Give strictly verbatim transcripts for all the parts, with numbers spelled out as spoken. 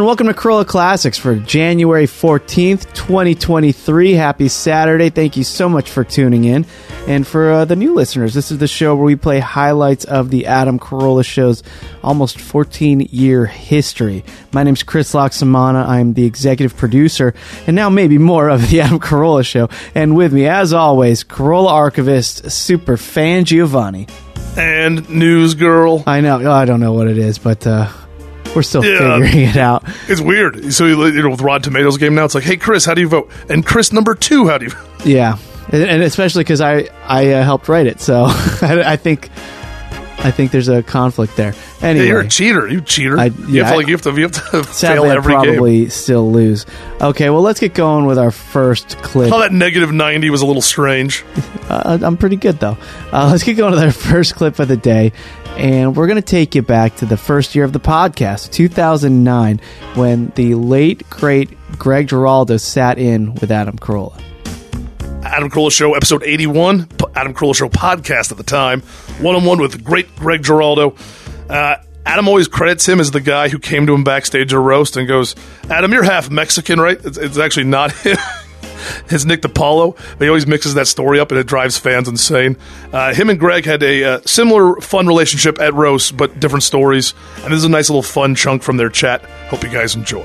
welcome to Carolla Classics for January fourteenth, twenty twenty-three. Happy Saturday. Thank you so much for tuning in. And for uh, the new listeners, this is the show where we play highlights of the Adam Carolla Show's almost fourteen-year history. My name's Chris Loxamana. I'm the executive producer, and now maybe more of the Adam Carolla Show. And with me, as always, Carolla archivist, super fan Giovanni. And news girl. I know. I don't know what it is, but... Uh, We're still yeah, figuring it out. It's weird. So, you know, with Rotten Tomatoes game now, it's like, hey, Chris, how do you vote? And Chris number two, how do you vote? Yeah. And especially because I, I uh, helped write it. So I, I think I think there's a conflict there. Anyway. Yeah, you're a cheater. You cheater. I, you, yeah, have to, like, you have to, you have to sadly, fail every I'd probably game. still lose. Okay, well, let's get going with our first clip. Oh, that negative ninety was a little strange. uh, I'm pretty good, though. Uh, let's get going with our first clip of the day. And we're going to take you back to the first year of the podcast, two thousand nine, when the late, great Greg Giraldo sat in with Adam Carolla. Adam Carolla Show, episode eighty-one. Adam Carolla Show podcast at the time. One-on-one with great Greg Giraldo. Uh, Adam always credits him as the guy who came to him backstage at a roast and goes, Adam, you're half Mexican, right? It's, it's actually not him. It's Nick DiPaolo, but he always mixes that story up, and it drives fans insane. Uh, him and Greg had a uh, similar fun relationship at roast, but different stories. And this is a nice little fun chunk from their chat. Hope you guys enjoy.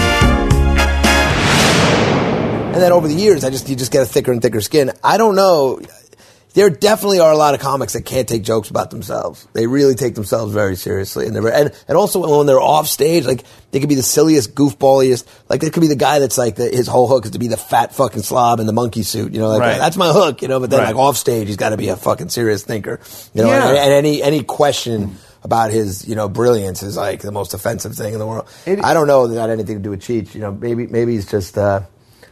And then over the years, I just you just get a thicker and thicker skin. I don't know. There definitely are a lot of comics that can't take jokes about themselves. They really take themselves very seriously, and they're and and also when they're off stage, like they could be the silliest, goofballiest. Like there could be the guy that's like the, his whole hook is to be the fat fucking slob in the monkey suit. You know, like right. that's my hook. You know, but then right. like off stage, he's got to be a fucking serious thinker. You know, yeah. and, and any any question about his you know brilliance is like the most offensive thing in the world. It, I don't know that had anything to do with Cheech. You know, maybe maybe he's just. Uh,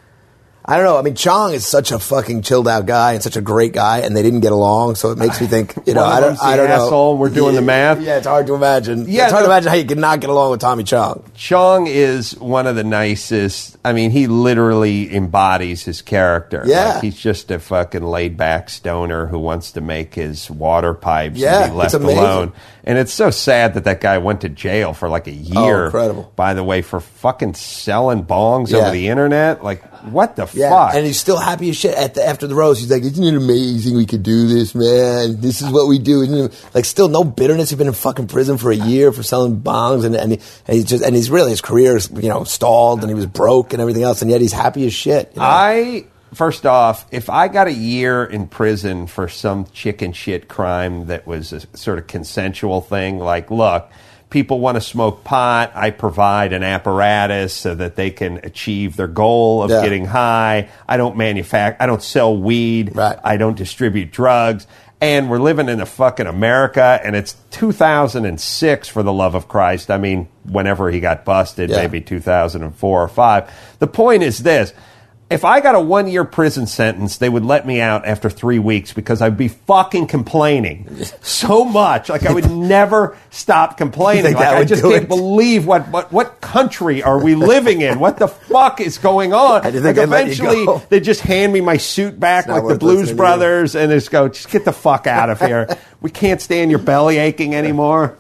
I don't know. I mean, Chong is such a fucking chilled out guy and such a great guy, and they didn't get along. So it makes me think, you know, I don't, I don't know. Asshole, we're doing yeah, the math. Yeah, it's hard to imagine. Yeah, it's hard no, to imagine how you could not get along with Tommy Chong. Chong is one of the nicest. I mean, he literally embodies his character. Yeah, like, he's just a fucking laid back stoner who wants to make his water pipes yeah, and be left it's amazing. alone. And it's so sad that that guy went to jail for like a year. Oh, incredible. By the way, for fucking selling bongs Yeah. over the internet. Like, what the Yeah, fuck? and he's still happy as shit at the, after the roast. He's like, isn't it amazing we could do this, man? This is what we do. Isn't it? Like, still no bitterness. He's been in fucking prison for a year for selling bongs, and and, he, and he's just and he's really his career's you know stalled, and he was broke and everything else, and yet he's happy as shit. You know? I first off, if I got a year in prison for some chicken shit crime that was a sort of consensual thing, like, look, people want to smoke pot, I provide an apparatus so that they can achieve their goal of yeah. getting high. I don't manufacture, I don't sell weed. Right. I don't distribute drugs. And we're living in a fucking America, and it's two thousand six, for the love of Christ. I mean, whenever he got busted, yeah. maybe two thousand four or five. The point is this. If I got a one-year prison sentence, they would let me out after three weeks because I'd be fucking complaining so much. Like, I would never stop complaining. Like, I just can't it? believe what, what what country are we living in? What the fuck is going on? I didn't Like, think I'd let you eventually, go. they just hand me my suit back It's not like the worth Blues listening to Brothers and just go, just get the fuck out of here. We can't stand your belly aching anymore.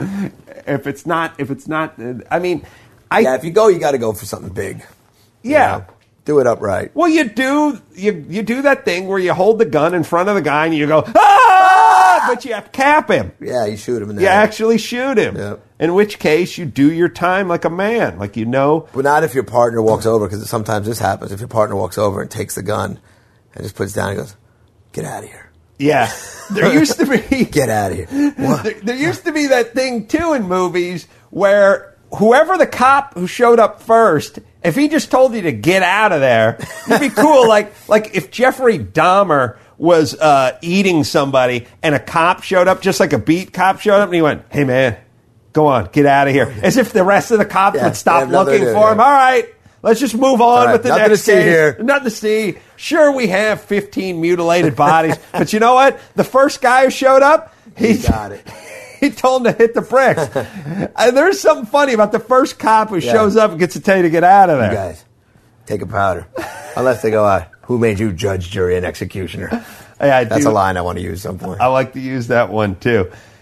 If it's not, if it's not, I mean, I... yeah, if you go, you got to go for something big. Yeah. You know? Do it upright. Well, you do you you do that thing where you hold the gun in front of the guy and you go, ah! But you have to cap him. Yeah, you shoot him in the You head. actually shoot him. Yep. In which case, you do your time like a man. Like, you know. But not if your partner walks over, because sometimes this happens. If your partner walks over and takes the gun and just puts it down and goes, get out of here. Yeah. There used to be. Get out of here. What? There, there used to be that thing, too, in movies where whoever the cop who showed up first, if he just told you to get out of there, it'd be cool. like, like if Jeffrey Dahmer was uh, eating somebody and a cop showed up, just like a beat cop showed up, and he went, hey, man, go on, get out of here. As if the rest of the cops Yeah, would stop they have nothing looking to do, for him. yeah. All right, let's just move on right, with the nothing next to see case. here. Nothing to see. Sure, we have fifteen mutilated bodies, but you know what? The first guy who showed up, he got it. He told him to hit the bricks. And there's something funny about the first cop who Yeah. shows up and gets to tell you to get out of there. You guys, take a powder. Unless they go out. Who made you judge, jury, and executioner? Hey, I That's do, a line I want to use at some point. I like to use that one, too.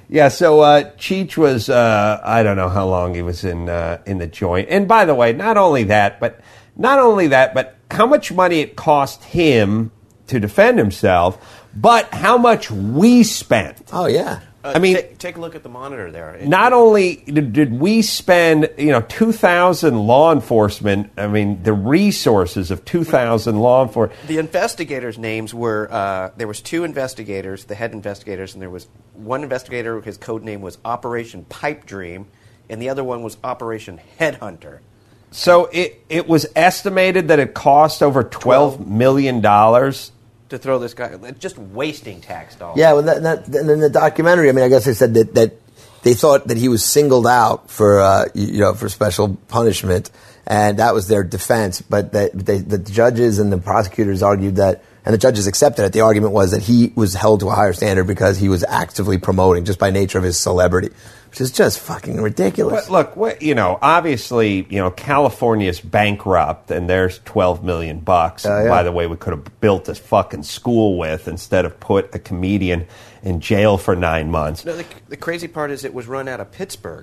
Yeah, so uh, Cheech was, uh, I don't know how long he was in uh, in the joint. And by the way, not only that, but not only that, but how much money it cost him to defend himself, but how much we spent. Oh, yeah. Uh, I mean, take, take a look at the monitor there. It, not only did, did we spend, you know, two thousand law enforcement, I mean, the resources of two thousand law enforcement. The investigators' names were, uh, there was two investigators, the head investigators, and there was one investigator, his code name was Operation Pipe Dream, and the other one was Operation Headhunter. So it, it was estimated that it cost over twelve million dollars to throw this guy, just wasting tax dollars. Yeah, well, that, that, and in the documentary, I mean, I guess they said that, that they thought that he was singled out for, uh, you know, for special punishment, and that was their defense. But that they, the judges and the prosecutors argued that, and the judges accepted it. The argument was that he was held to a higher standard because he was actively promoting, just by nature of his celebrity, which is just fucking ridiculous. But look, what, you know, obviously, you know, California's bankrupt, and there's twelve million bucks. Uh, yeah. By the way, we could have built this fucking school with instead of put a comedian in jail for nine months. No, the, the crazy part is it was run out of Pittsburgh.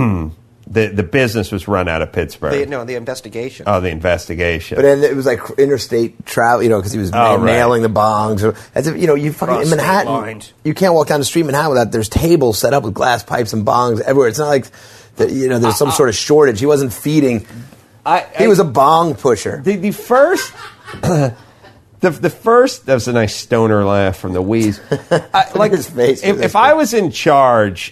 The the business was run out of Pittsburgh. The, no, the investigation. Oh, the investigation. But then it was like interstate travel, you know, because he was Oh, na- right. nailing the bongs. Or, as if, you know, you fucking, Cross in state Manhattan, lines. you can't walk down the street in Manhattan without, there's tables set up with glass pipes and bongs everywhere. It's not like, the, you know, there's some sort of shortage. He wasn't feeding. I, He I- was a bong pusher. The, the first, the the first. That was a nice stoner laugh from the Wheeze. I, like His face if, was if I was in charge,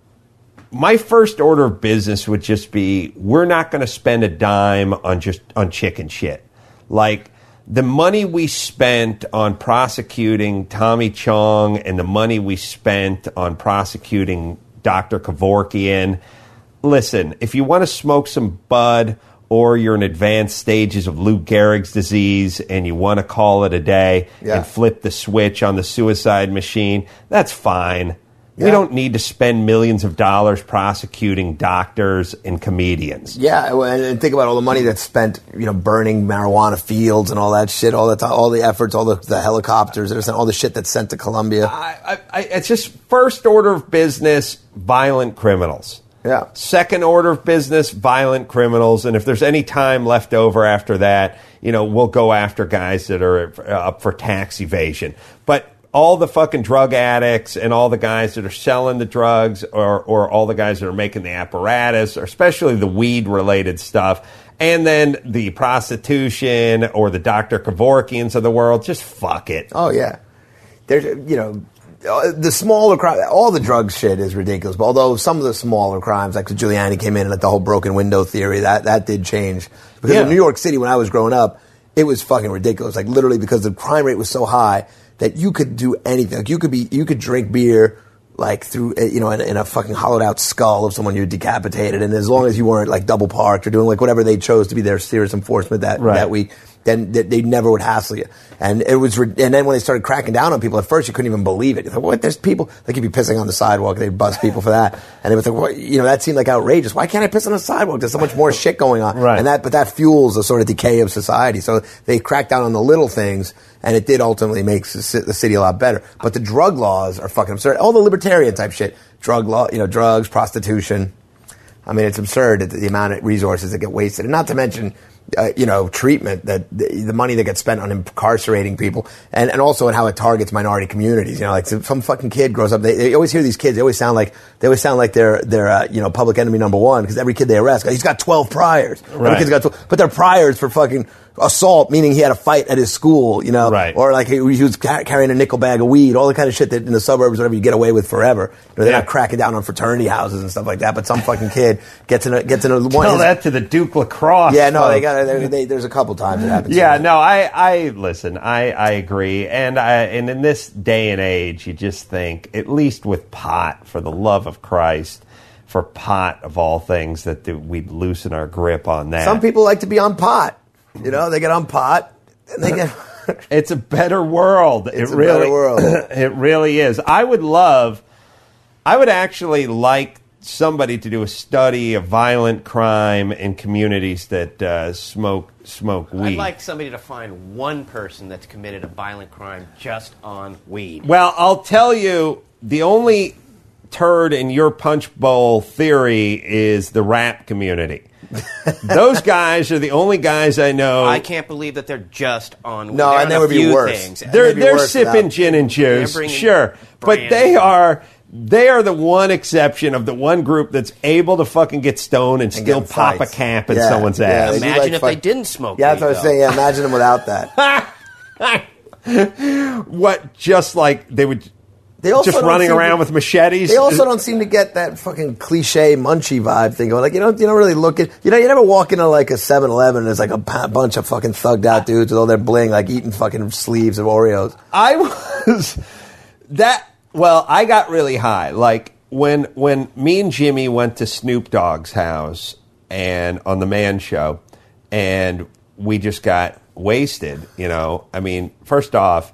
my first order of business would just be: we're not going to spend a dime on just on chicken shit. Like the money we spent on prosecuting Tommy Chong and the money we spent on prosecuting Doctor Kevorkian. Listen, if you want to smoke some bud, or you're in advanced stages of Lou Gehrig's disease and you want to call it a day Yeah. and flip the switch on the suicide machine, that's fine. We Yeah. don't need to spend millions of dollars prosecuting doctors and comedians. Yeah, well, and, and think about all the money that's spent, you know, burning marijuana fields and all that shit, all the time, all the efforts, all the, the helicopters, that are sent, all the shit that's sent to Colombia. I, I, I, it's just first order of business, violent criminals. Yeah. Second order of business, violent criminals. And if there's any time left over after that, you know, we'll go after guys that are up for tax evasion. But all the fucking drug addicts and all the guys that are selling the drugs, or, or all the guys that are making the apparatus, or especially the weed-related stuff, and then the prostitution or the Doctor Kevorkians of the world, just fuck it. Oh, yeah. There's, you know, uh, the smaller crime, all the drug shit is ridiculous. But although some of the smaller crimes, like Giuliani came in and like the whole broken window theory, that, that did change. Because Yeah. in New York City, when I was growing up, it was fucking ridiculous. Like literally because the crime rate was so high that you could do anything. Like you could be, you could drink beer like through, uh, you know, in, in a fucking hollowed out skull of someone you decapitated. And as long as you weren't like double parked or doing like whatever they chose to be their serious enforcement that, Right. that week, then they, they never would hassle you. And it was, and then when they started cracking down on people, at first you couldn't even believe it. You're like, what? There's people, they could be pissing on the sidewalk. They'd bust people for that. And it was like, what? You know, that seemed like outrageous. Why can't I piss on the sidewalk? There's so much more shit going on. Right. And that, but that fuels the sort of decay of society. So they cracked down on the little things, and it did ultimately make the ci- the city a lot better. But the drug laws are fucking absurd. All the libertarian type shit, drug law, you know, drugs, prostitution. I mean, it's absurd the, the amount of resources that get wasted, and not to mention, uh, you know, treatment, that the, the money that gets spent on incarcerating people, and, and also on how it targets minority communities. You know, like some, some fucking kid grows up. They, they always hear these kids. They always sound like they always sound like they're they're uh, you know, public enemy number one, because every kid they arrest, he's got twelve priors. Every Right. kid's got twelve, but they're priors for fucking assault, meaning he had a fight at his school, you know, Right. or like he, he was ca- carrying a nickel bag of weed, all the kind of shit that in the suburbs, whatever, you get away with forever. You know, they're Yeah. not cracking down on fraternity houses and stuff like that, but some fucking kid gets in a gets in a one. Tell his- that to the Duke Lacrosse. yeah, no, they folks. got they, they, there's a couple times it happens. Yeah, no, I, I listen. I, I agree, and I, and in this day and age, you just think, at least with pot, for the love of Christ, for pot of all things, that the, we'd loosen our grip on that. Some people like to be on pot. You know, they get on pot and they get. It's a better world. It's it a really, better world. It really is. I would love. I would actually like somebody to do a study of violent crime in communities that uh, smoke smoke weed. I'd like somebody to find one person that's committed a violent crime just on weed. Well, I'll tell you, the only turd in your punch bowl theory is the rap community. Those guys are the only guys I know. I can't believe that they're just on. No, they're and on they a would be few worse. Things. They're Maybe they're worse sipping now. gin and juice, They're bringing sure, but brandy. they are they are the one exception of the one group that's able to fucking get stoned and, And still get in pop fights. a cap in Yeah, someone's yeah, ass. they do Imagine like if fight- they didn't smoke. Yeah, that's weed, what I was though. saying. Yeah, imagine them without that. What? Just like they would They also just don't running seem around to- with machetes. They also don't seem to get that fucking cliche munchie vibe thing going. Like, you don't, you don't really look at, you know, you never walk into like a seven eleven and there's like a p- bunch of fucking thugged out dudes with all their bling, like eating fucking sleeves of Oreos. I was that. Well, I got really high. Like when when me and Jimmy went to Snoop Dogg's house and on the Man Show, and we just got wasted. You know, I mean, first off,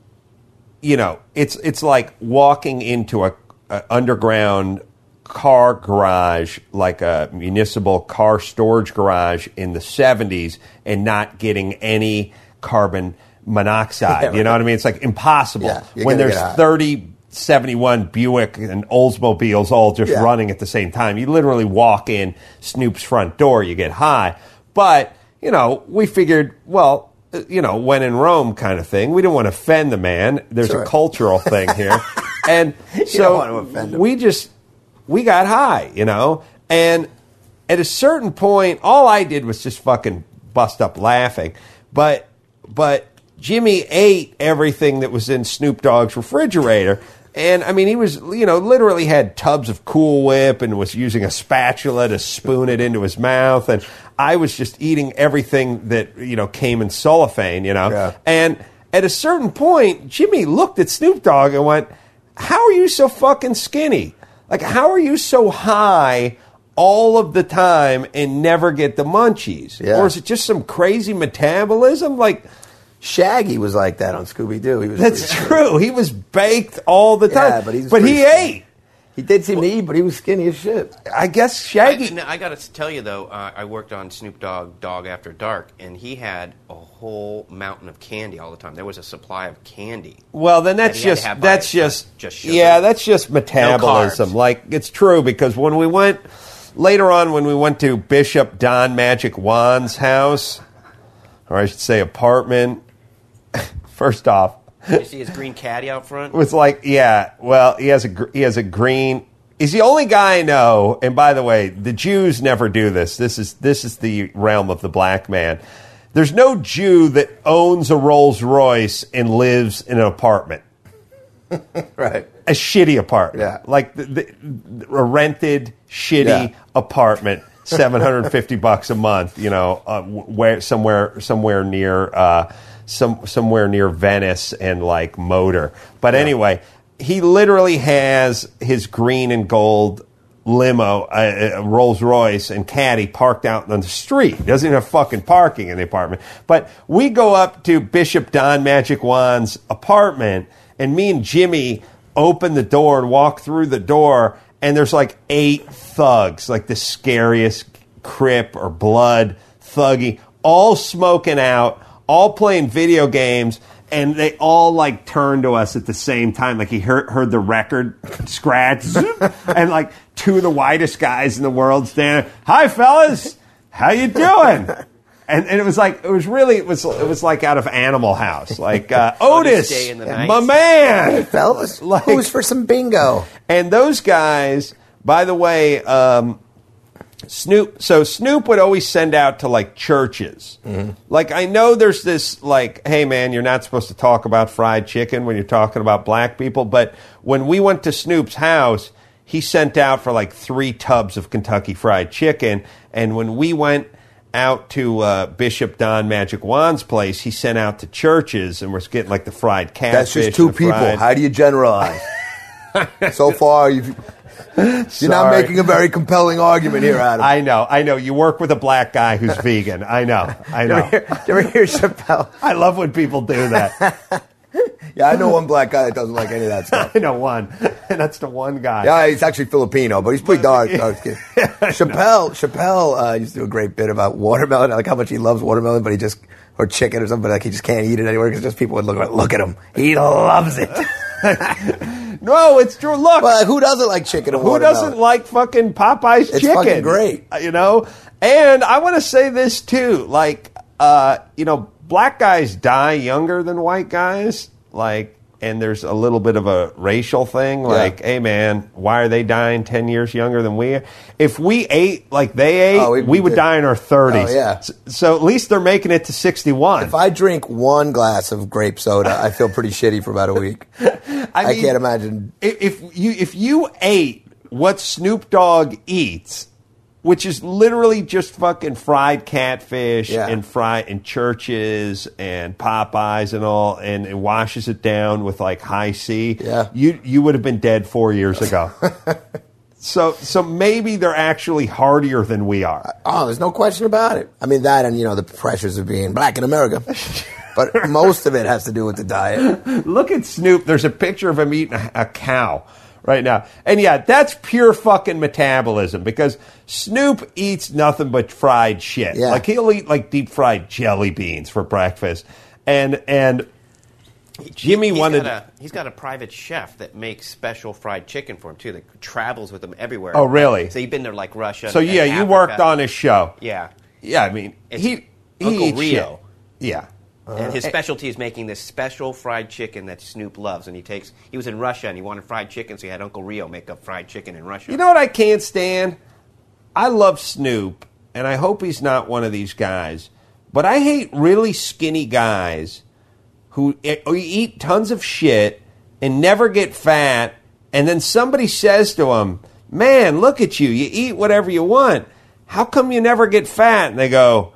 you know, it's it's like walking into a, a underground car garage, like a municipal car storage garage in the seventies, and not getting any carbon monoxide. Yeah, right. You know what I mean? It's like impossible Yeah, you're when gonna there's get high. thirty seventy-one Buick and Oldsmobiles all just Yeah. running at the same time. You literally walk in Snoop's front door, you get high. But, you know, we figured, well, uh, you know, when in Rome kind of thing. We didn't want to offend the man. There's Sure. a cultural thing here. And so want to offend him. we just, we got high, you know. And at a certain point, all I did was just fucking bust up laughing. But, but Jimmy ate everything that was in Snoop Dogg's refrigerator. And, I mean, he was, you know, literally had tubs of Cool Whip and was using a spatula to spoon it into his mouth. And I was just eating everything that, you know, came in cellophane, you know. Yeah. And at a certain point, Jimmy looked at Snoop Dogg and went, how are you so fucking skinny? Like, how are you so high all of the time and never get the munchies? Yeah. Or is it just some crazy metabolism? Like... Shaggy was like that on Scooby-Doo. He was That's true. He was baked all the time. Yeah, but he's but he pretty ate. He did seem to eat, but he was skinny as shit. I guess I, Shaggy. no, I got to tell you though, uh, I worked on Snoop Dogg Dog After Dark, and he had a whole mountain of candy all the time. There was a supply of candy. Well, then that's And he had to just have by that's it, not just, just sugar. yeah, that's just metabolism. carbs. Like it's true because when we went later on, when we went to Bishop Don Magic Wand's house, or I should say apartment. First off, Did you see his green caddy out front? it was like, yeah, well, he has a gr- he has a green. He's the only guy I know. And by the way, the Jews never do this. This is this is the realm of the black man. There's no Jew that owns a Rolls Royce and lives in an apartment, Right. a shitty apartment, Yeah. like the, the, a rented shitty Yeah. apartment, seven hundred fifty bucks a month. You know, uh, where somewhere somewhere near. Uh, Some somewhere near Venice and like Motor, but anyway, he literally has his green and gold limo, uh, uh, Rolls Royce and caddy parked out on the street. He doesn't even have fucking parking in the apartment. But we go up to Bishop Don Magic Wand's apartment, and me and Jimmy open the door and walk through the door, and there's like eight thugs, like the scariest Crip or Blood thuggy, all smoking out, all playing video games, and they all like turned to us at the same time. Like he heard, heard the record scratch, zoop, and like two of the whitest guys in the world standing. Hi, fellas, how you doing? And, and it was like it was really it was it was like out of Animal House, like uh, Otis, Day in the Night. my man. Fellas, Like- who's for some bingo? And those guys, by the way, um, Snoop. So Snoop would always send out to like churches. Mm-hmm. Like I know there's this like, hey man, you're not supposed to talk about fried chicken when you're talking about black people. But when we went to Snoop's house, he sent out for like three tubs of Kentucky Fried Chicken. And when we went out to uh, Bishop Don Magic Wand's place, he sent out to churches and was getting like the fried catfish. That's just two and the people. fried- How do you generalize? So far, you've, you're not Sorry. making a very compelling argument here, Adam. I know, I know. You work with a black guy who's vegan. I know, I you, ever know. hear, you ever hear Chappelle? I love when people do that. Yeah, I know one black guy that doesn't like any of that stuff. I know one, and that's the one guy. Yeah, he's actually Filipino, but he's pretty dark. dark skin. Chappelle, Chappelle uh, used to do a great bit about watermelon, like how much he loves watermelon, but he just or chicken or something, but like he just can't eat it anywhere because just people would look look at him. He loves it. No, it's true. Look, Well, who doesn't like chicken and who watermelon? doesn't like fucking Popeye's It's chicken? fucking great. Uh, You know? And I want to say this, too. Like, uh, you know, black guys die younger than white guys. Like, and there's a little bit of a racial thing. Like, Yeah. hey, man, why are they dying ten years younger than we are? If we ate like they ate, Oh, we, we- would we die in our thirties. Oh, yeah. So, so at least they're making it to sixty-one. If I drink one glass of grape soda, I feel pretty shitty for about a week. I, mean, can't imagine. If, if you if you ate what Snoop Dogg eats, which is literally just fucking fried catfish Yeah. and fried and Churches and Popeyes and all, and it washes it down with like high C. Yeah. you you would have been dead four years ago. so so maybe they're actually hardier than we are. Oh, there's no question about it. I mean, that and, you know, the pressures of being black in America. But most of it has to do with the diet. Look at Snoop. There's a picture of him eating a, a cow right now. And yeah, that's pure fucking metabolism because Snoop eats nothing but fried shit. Yeah. Like he'll eat like deep fried jelly beans for breakfast. And and Jimmy he's wanted Got a, he's got a private chef that makes special fried chicken for him too. That travels with him everywhere. Oh, really? So you've been to like Russia. So and yeah, you Africa. worked on his show. Yeah. Yeah, I mean, It's he he Uncle eats Rio. shit. Yeah. And his specialty is making this special fried chicken that Snoop loves. And he takes. He was in Russia and he wanted fried chicken, so he had Uncle Rio make up fried chicken in Russia. You know what I can't stand? I love Snoop, and I hope he's not one of these guys. But I hate really skinny guys who e- who eat tons of shit and never get fat, and then somebody says to them, "Man, look at you. You eat whatever you want. How come you never get fat?" And they go,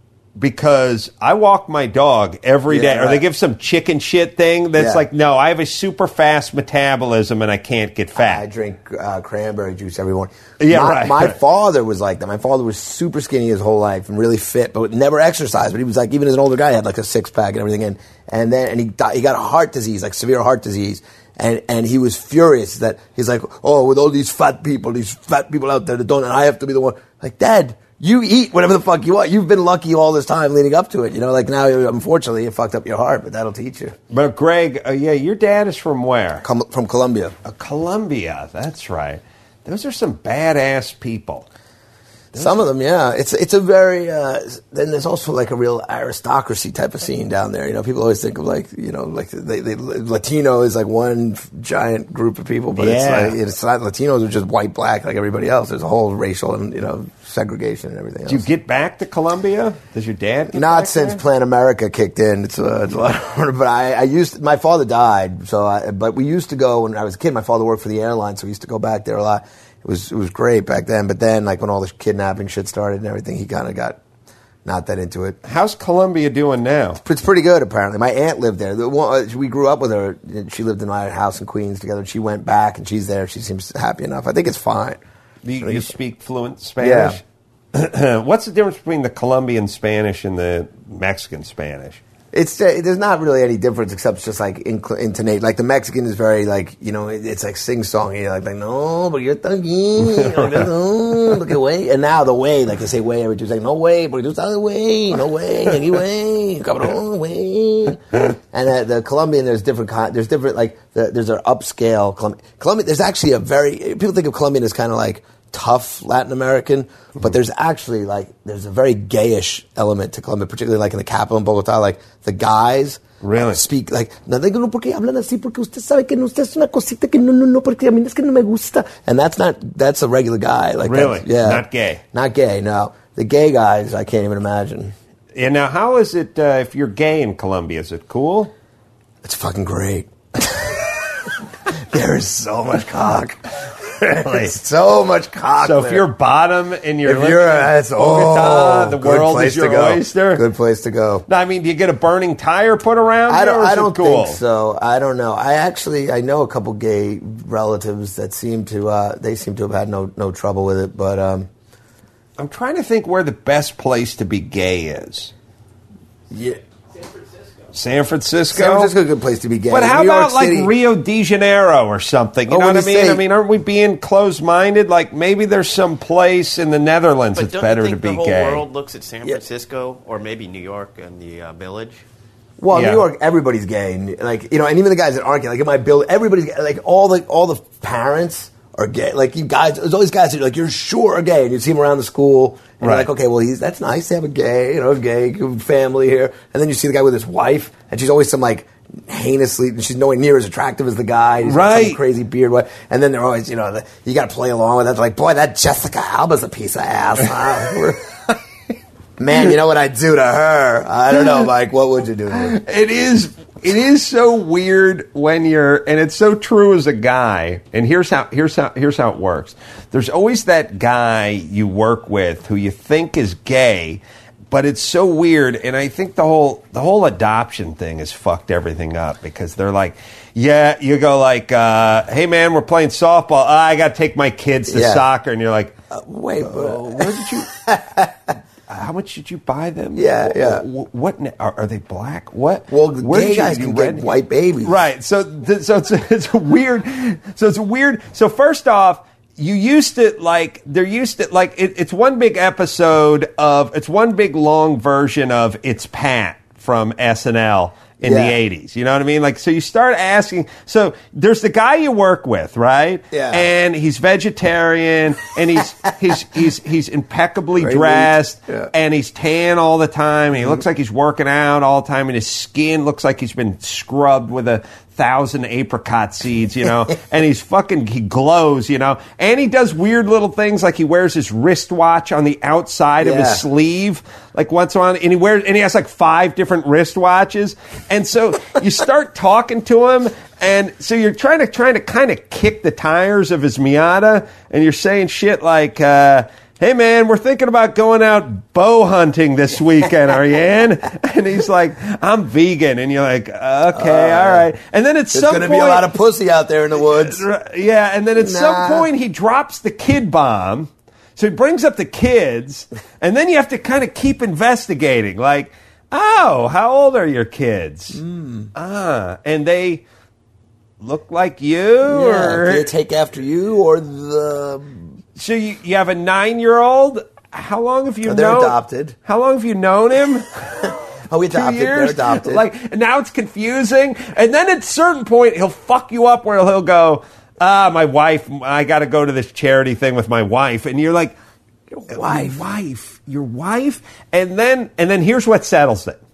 because I walk my dog every Yeah, day. Or they right. give some chicken shit thing that's Yeah. like, no, I have a super fast metabolism and I can't get fat. I drink uh, cranberry juice every morning. Yeah, my, right. My father was like that. My father was super skinny his whole life and really fit, but never exercised. But he was like, even as an older guy, he had like a six pack and everything. And and then and he di- he got a heart disease, like severe heart disease. And and he was furious that he's like, oh, with all these fat people, these fat people out there that don't, and I have to be the one. Like, Dad, you eat whatever the fuck you want. You've been lucky all this time leading up to it. You know, like now, unfortunately, you fucked up your heart, but that'll teach you. But Greg, uh, yeah, your dad is from where? Come from Colombia. Uh, Colombia. That's right. Those are some badass people. Some of them, yeah. It's it's a very uh, then there's also like a real aristocracy type of scene down there. You know, people always think of like you know like they, they Latino is like one giant group of people, but Yeah. it's like it's not Latinos are just white black like everybody else. There's a whole racial and you know segregation and everything else. Did you get back to Colombia? Does your dad get Not back since there? Plan America kicked in. It's, uh, it's a lot harder. But I, I used my father died, so I, but we used to go when I was a kid. My father worked for the airline, so we used to go back there a lot. It was it was great back then. But then, like when all this kidnapping shit started and everything, he kind of got not that into it. How's Colombia doing now? It's pretty good, apparently. My aunt lived there. The one, we grew up with her. She lived in my house in Queens together. She went back, and she's there. She seems happy enough. I think it's fine. Do you, you speak fluent Spanish? Yeah. What's the difference between the Colombian Spanish and the Mexican Spanish? It's uh, there's not really any difference except just like incl- intonate. Like the Mexican is very like you know it, it's like sing songy. Like like no, but you're talking. No, look away. And now the way like they say way every Tuesday. No way, but just other way. No way, any way, come on way. And uh, the Colombian there's different kind. There's different like the, there's an upscale Colombian. Colombian there's actually a very people think of Colombian as kind of like tough Latin American, but there's actually like there's a very gayish element to Colombia, particularly like in the capital in Bogota. Like the guys Really? uh, speak like no digo no porque hablan así porque usted sabe que no usted es una cosita que no no no porque a mí es que no me gusta, and that's not that's a regular guy. Like Really? that's- yeah, Not gay? not gay. No, the gay guys I can't even imagine. And now, how is it uh, if you're gay in Colombia? Is it cool? It's fucking great. There is so much cock. There's so much cock. So if there. you're bottom and you're if living you're in that's Bogota, oh, the good world place is your to go. oyster. Good place to go. No, I mean, do you get a burning tire put around? I you, don't. or is I it don't cool? think so. I don't know. I actually I know a couple gay relatives that seem to uh, they seem to have had no no trouble with it. But um, I'm trying to think where the best place to be gay is. yeah, San Francisco. San Francisco's a good place to be gay. But how New York about like City- Rio de Janeiro or something? You Oh, know when what I you mean? say- I mean, aren't we being closed-minded? Like maybe there's some place in the Netherlands But that's don't better you to think be the whole gay. world looks at San Yeah. Francisco or maybe New York and the uh, Village Well, in Yeah. New York, everybody's gay, and like you know, and even the guys that aren't gay, like in my building, everybody's gay. Like all the all the parents are gay. Like you guys, there's always guys that you're like you're sure are gay, and you see them around the school, and Right. you're like, okay, well, he's that's nice to have a gay, you know, gay family here, and then you see the guy with his wife, and she's always some like heinously, she's nowhere near as attractive as the guy. He's got Right. some crazy beard, what- and then they're always, you know, the, you got to play along with that. They're like, boy, that Jessica Alba's a piece of ass. Huh? Man, you know what I'd do to her? I don't know, Mike. What would you do to her? It is it is so weird when you're and it's so true as a guy. And here's how here's how here's how it works. There's always that guy you work with who you think is gay, but it's so weird, and I think the whole the whole adoption thing has fucked everything up because they're like, yeah, you go like, uh, hey man, we're playing softball. Ah, I got to take my kids to Yeah. soccer, and you're like, Uh, wait, uh, but where did you? How much did you buy them? Yeah, yeah. What, what ne- are, are they black? What? Well, the Where gay did you- guys you can red- get white babies. Right. So, th- so it's it's a weird. So it's a weird. So first off, you used to like they're used to like it, it's one big episode of it's one big long version of It's Pat from S N L in Yeah. the eighties. You know what I mean? Like, so you start asking. So there's the guy you work with, right? Yeah. And he's vegetarian, and he's he's he's he's impeccably Very dressed, neat. Yeah. and he's tan all the time, and he looks like he's working out all the time, and his skin looks like he's been scrubbed with a thousand apricot seeds, you know, and he's fucking, he glows, you know, and he does weird little things like he wears his wristwatch on the outside of Yeah. his sleeve, like once on, and he wears, and he has like five different wristwatches, and so you start talking to him, and so you're trying to, trying to kind of kick the tires of his Miata, and you're saying shit like, uh, hey man, we're thinking about going out bow hunting this weekend, are you in? And he's like, I'm vegan. And you're like, okay, Uh, all right. And then at There's some going to point, be a lot of pussy out there in the woods. yeah, and then at some Nah. point he drops the kid bomb. So he brings up the kids, and then you have to kind of keep investigating. Like, oh, how old are your kids? Mm. Ah, and they look like you? Yeah, or do they take after you or the? So you, you have a nine-year-old. How long have you Oh, they're known? adopted. How long have you known him? Oh, we Two adopted. years. They're adopted. Like now it's confusing, and then at a certain point he'll fuck you up where he'll go, ah, my wife. I got to go to this charity thing with my wife, and you're like, your wife. your wife, your wife, and then and then here's what settles it.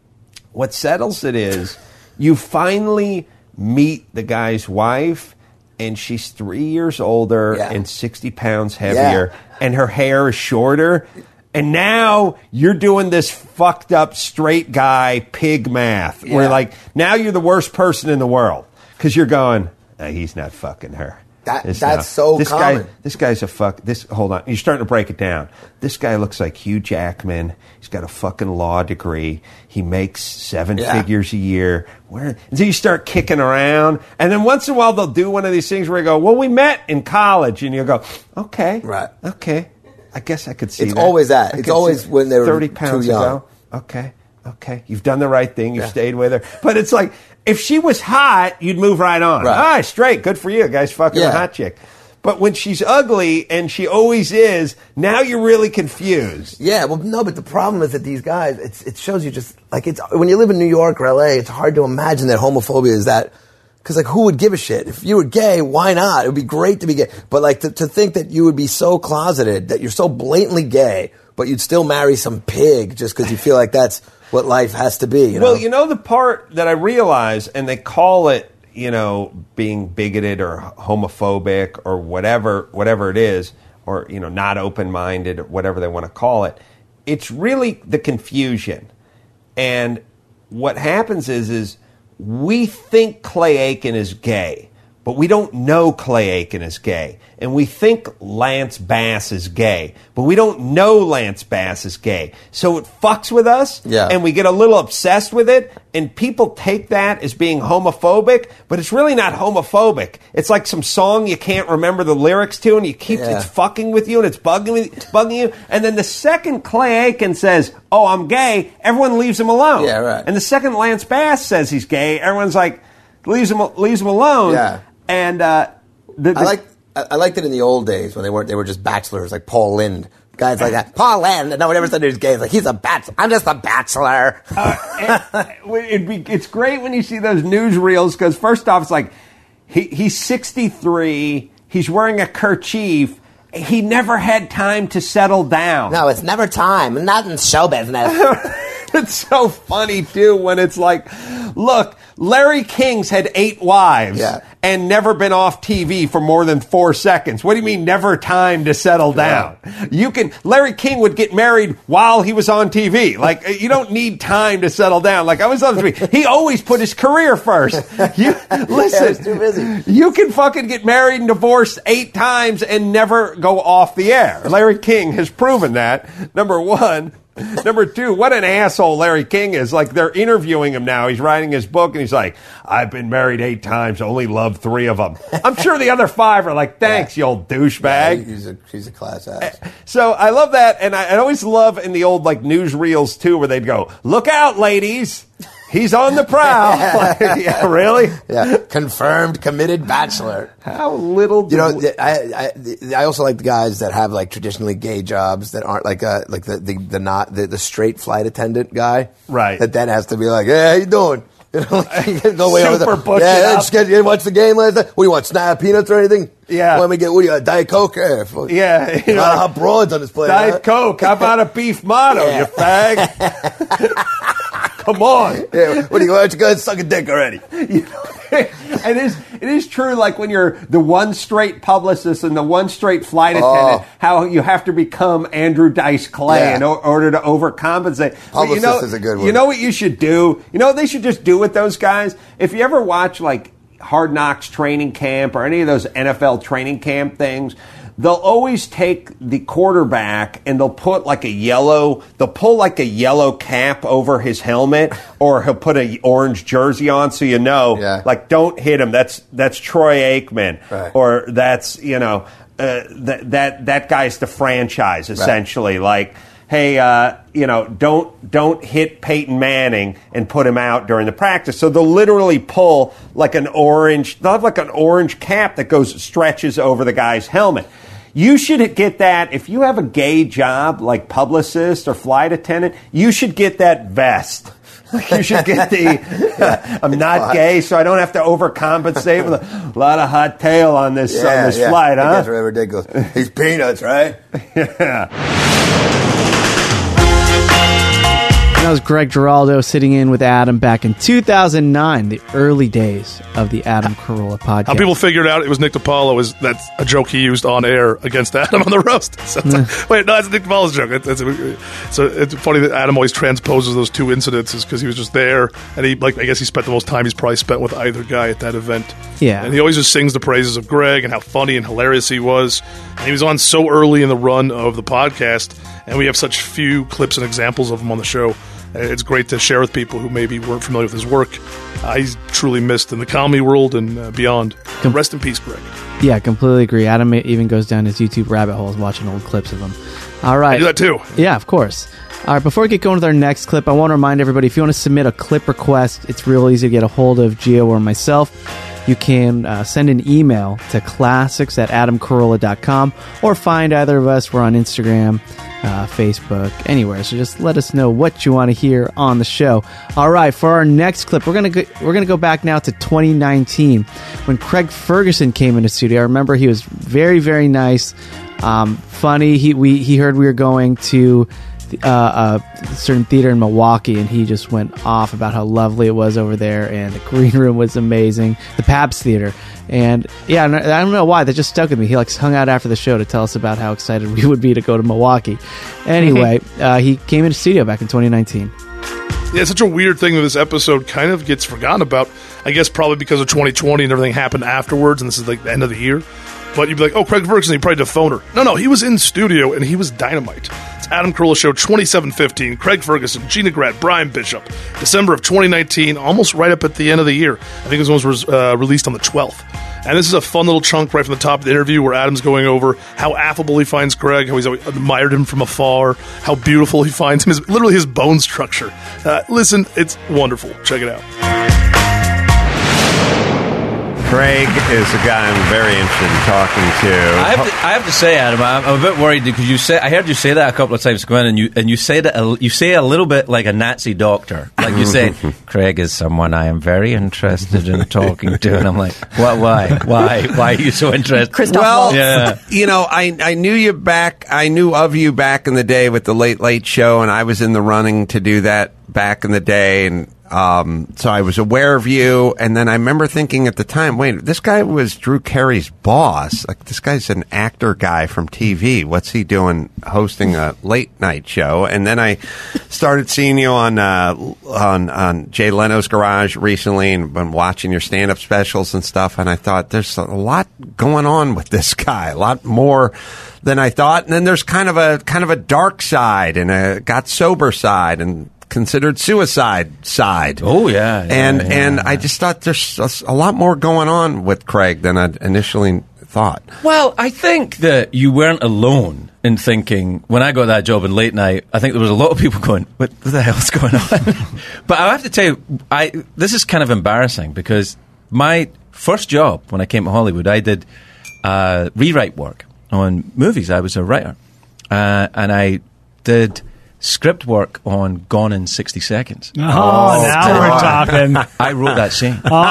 What settles it is you finally meet the guy's wife. And she's three years older Yeah. and sixty pounds heavier, and her hair is shorter. And now you're doing this fucked up straight guy pig math, where Yeah. like now you're the worst person in the world because you're going, "Uh, he's not fucking her. That- This that's now- so this common. Guy, this guy's a fuck. This hold on, you're starting to break it down. This guy looks like Hugh Jackman. He's got a fucking law degree. He makes seven Yeah. figures a year. Where and so you start kicking around, and then once in a while they'll do one of these things where you go, "Well, we met in college," and you go, "Okay, Right. okay, I guess I could see." It's that. always that. I It's could always see when they were thirty too pounds young. ago. Okay, okay, you've done the right thing. You've Yeah. stayed with her, but it's like if she was hot, you'd move right on. Right. All right, straight, good for you, guys. Fucking Yeah. a hot chick. But when she's ugly, and she always is, now you're really confused. Yeah, well, no, but the problem is that these guys, it's, it shows you just, like, it's when you live in New York or L A, it's hard to imagine that homophobia is that, because, like, who would give a shit? If you were gay, why not? It would be great to be gay. But, like, to, to think that you would be so closeted, that you're so blatantly gay, but you'd still marry some pig just because you feel like that's what life has to be, you know? Well, you know the part that I realize, and they call it, you know, being bigoted or homophobic or whatever, whatever it is, or you know, not open-minded or whatever they want to call it. It's really the confusion, and what happens is, is we think Clay Aiken is gay, but we don't know Clay Aiken is gay. And we think Lance Bass is gay, but we don't know Lance Bass is gay. So it fucks with us, Yeah. and we get a little obsessed with it, and people take that as being homophobic, but it's really not homophobic. It's like some song you can't remember the lyrics to, and you keep Yeah. it's fucking with you, and it's bugging, it's bugging you. And then the second Clay Aiken says, "Oh, I'm gay," everyone leaves him alone. Yeah, right. And the second Lance Bass says he's gay, everyone's like, leaves him leaves him alone. Yeah. And uh, the, the, I like I I liked it in the old days when they weren't they were just bachelors like Paul Lynde Guys like that. Paul Lynde. No one ever said he was gay. He's like, he's a bachelor. I'm just a bachelor. Uh, it, it'd be, it's great when you see those newsreels because first off, it's like he, he's sixty-three. He's wearing a kerchief. He never had time to settle down. No, it's never time. Not in show business. It's so funny, too, when it's like, look, Larry King's had eight wives yeah. and never been off T V for more than four seconds. What do you mean never time to settle down? Yeah. You can, Larry King would get married while he was on T V. Like, you don't need time to settle down. Like, I was on T V. He always put his career first. You, listen, yeah, too busy. You can fucking get married and divorced eight times and never go off the air. Larry King has proven that, number one. Number two, what an asshole Larry King is. Like, they're interviewing him now. He's writing his book, and he's like, I've been married eight times, only loved three of them. I'm sure the other five are like, thanks, yeah. you old douchebag. Yeah, he's, a, he's a class ass. So I love that, and I, I always love in the old, like, newsreels, too, where they'd go, look out, ladies. He's on the prowl. Like, yeah, really? Yeah, confirmed, committed bachelor. How little do you know? We- I, I I also like the guys that have like traditionally gay jobs that aren't like uh like the the, the not the, the straight flight attendant guy, right? That then has to be like, hey, how you doing? You know, like, you can go way over there. Super Yeah, just get you watch the game last night. What do you want? Snap peanuts or anything? Yeah. Let me get. What do you got? Diet Coke? Eh, fuck. Yeah. You know, a lot of hot broads on this plate. Diet huh? Coke. How about a beef motto, Yeah. you fag? Come on. Yeah. What do you? Why don't you guys suck a dick already? You know, it is it is true, like when you're the one straight publicist and the one straight flight attendant, Oh. how you have to become Andrew Dice Clay Yeah. in o- order to overcompensate. But you Publicist know, is a good one. You know what you should do? You know what they should just do with those guys? If you ever watch like Hard Knocks training camp or any of those N F L training camp things, they'll always take the quarterback and they'll put like a yellow, they'll pull like a yellow cap over his helmet, or he'll put a orange jersey on so you know, Yeah. like, don't hit him. That's that's Troy Aikman, Right. or that's, you know, uh, that that that guy's the franchise essentially. Right. Like, hey, uh, you know, don't don't hit Peyton Manning and put him out during the practice. So they'll literally pull like an orange, they'll have like an orange cap that goes stretches over the guy's helmet. You should get that, if you have a gay job like publicist or flight attendant, you should get that vest. You should get the, uh, I'm not gay, so I don't have to overcompensate with a lot of hot tail on this, Yeah, on this yeah. flight, huh? That's really ridiculous. These peanuts, right? Yeah. That was Greg Giraldo sitting in with Adam back in two thousand nine, the early days of the Adam Carolla podcast. How people figured out it was Nick DiPaolo is that's a joke he used on air against Adam on the roast. So it's like, wait, no, that's Nick DiPaolo's joke. It's, it's, so it's funny that Adam always transposes those two incidences because he was just there, and he like I guess he spent the most time he's probably spent with either guy at that event. Yeah. And he always just sings the praises of Greg and how funny and hilarious he was. And he was on so early in the run of the podcast, and we have such few clips and examples of him on the show. It's great to share with people who maybe weren't familiar with his work. Uh, he's truly missed in the comedy world and uh, beyond. Com- Rest in peace, Greg. Yeah, completely agree. Adam even goes down his YouTube rabbit holes watching old clips of him. All right. I do that too. Yeah, of course. All right, before we get going with our next clip, I want to remind everybody, if you want to submit a clip request, it's real easy to get a hold of Gio or myself. You can uh, send an email to classics at adam carolla dot com or find either of us. We're on Instagram, uh, Facebook, anywhere. So just let us know what you want to hear on the show. All right, for our next clip, we're gonna go, we're gonna go back now to twenty nineteen when Craig Ferguson came into the studio. I remember he was very, very nice, um, funny. He we he heard we were going to Uh, a certain theater in Milwaukee, and he just went off about how lovely it was over there, and the green room was amazing, the Pabst Theater. And yeah, I don't know why, that just stuck with me. He like hung out after the show to tell us about how excited we would be to go to Milwaukee. Anyway, uh, he came into studio back in twenty nineteen. Yeah, it's such a weird thing that this episode kind of gets forgotten about. I guess probably because of twenty twenty and everything happened afterwards, and this is like the end of the year. But you'd be like, oh, Craig Ferguson, he probably did a phoner. No, no, he was in studio, and he was dynamite. It's Adam Carolla Show twenty-seven fifteen. Craig Ferguson, Gina Gratt, Brian Bishop. December of twenty nineteen, almost right up at the end of the year. I think this one was uh, released on the twelfth. And this is a fun little chunk right from the top of the interview where Adam's going over how affable he finds Craig, how he's always admired him from afar, how beautiful he finds him, his, literally his bone structure. Uh, listen, it's wonderful. Check it out. Craig is a guy I'm very interested in talking to. I have to, I have to say, Adam, I'm, I'm a bit worried because you say I heard you say that a couple of times, Gwen, and you and you say that a, you say a little bit like a Nazi doctor, like you say, Craig is someone I am very interested in talking to, and I'm like, what? Why? Why? Why are you so interested? Christoph Well, Waltz. Yeah. you know, I I knew you back. I knew of you back in the day with the Late Late Show, and I was in the running to do that back in the day, and. Um, so I was aware of you, and then I remember thinking at the time, wait, this guy was Drew Carey's boss. Like, this guy's an actor guy from T V. What's he doing hosting a late night show? And then I started seeing you on uh, on on Jay Leno's Garage recently, and been watching your stand up specials and stuff. And I thought, there's a lot going on with this guy, a lot more than I thought. And then there's kind of a kind of a dark side and a got sober side and considered suicide side. Oh yeah, yeah and yeah, and yeah. I just thought there's a, a lot more going on with Craig than I initially thought. Well, I think that you weren't alone in thinking, when I got that job in late night, I think there was a lot of people going, what the hell's going on? But I have to tell you, I this is kind of embarrassing because my first job when I came to Hollywood, I did uh, rewrite work on movies. I was a writer. Uh, and I did script work on Gone in sixty seconds. Oh, now we're talking. I wrote that scene. Oh,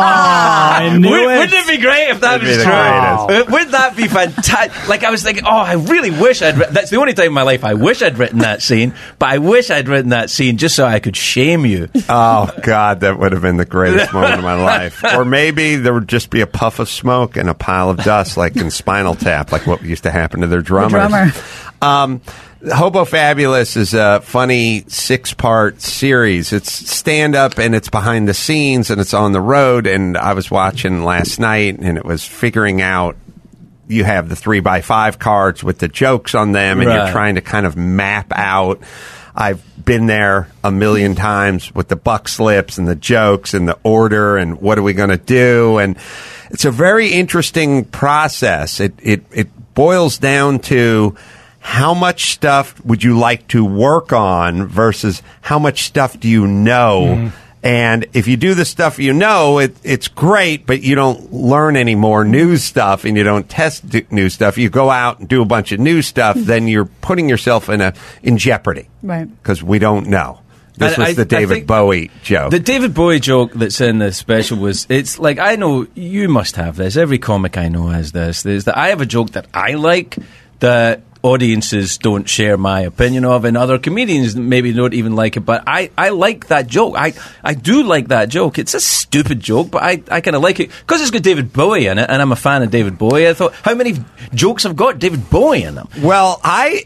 I knew Would, it. wouldn't it be great if that It'd was be the true? greatest. Wouldn't that be fantastic? Like, I was thinking, oh, I really wish I'd... Ri- that's the only time in my life I wish I'd written that scene, but I wish I'd written that scene just so I could shame you. Oh, God, that would have been the greatest moment of my life. Or maybe there would just be a puff of smoke and a pile of dust, like in Spinal Tap, like what used to happen to their drummers. drummer. Um, Hobo Fabulous is a funny six-part series. It's stand-up, and it's behind the scenes, and it's on the road. And I was watching last night, and it was figuring out you have the three by five cards with the jokes on them, and Right. you're trying to kind of map out. I've been there a million times with the buck slips and the jokes and the order and what are we going to do. And it's a very interesting process. It, it, it boils down to how much stuff would you like to work on versus how much stuff do you know? Mm-hmm. And if you do the stuff you know, it, it's great, but you don't learn any more new stuff and you don't test d- new stuff. You go out and do a bunch of new stuff, then you're putting yourself in a in jeopardy. Right. Because we don't know. This And was I- the I David think Bowie joke. The David Bowie joke that's in the special was, it's like, I know you must have this. Every comic I know has this. There's that I have a joke that I like that audiences don't share my opinion of, and other comedians maybe don't even like it, but I, I like that joke. I, I do like that joke. It's a stupid joke, but I, I kind of like it because it's got David Bowie in it, and I'm a fan of David Bowie. I thought, how many jokes have got David Bowie in them? Well, I,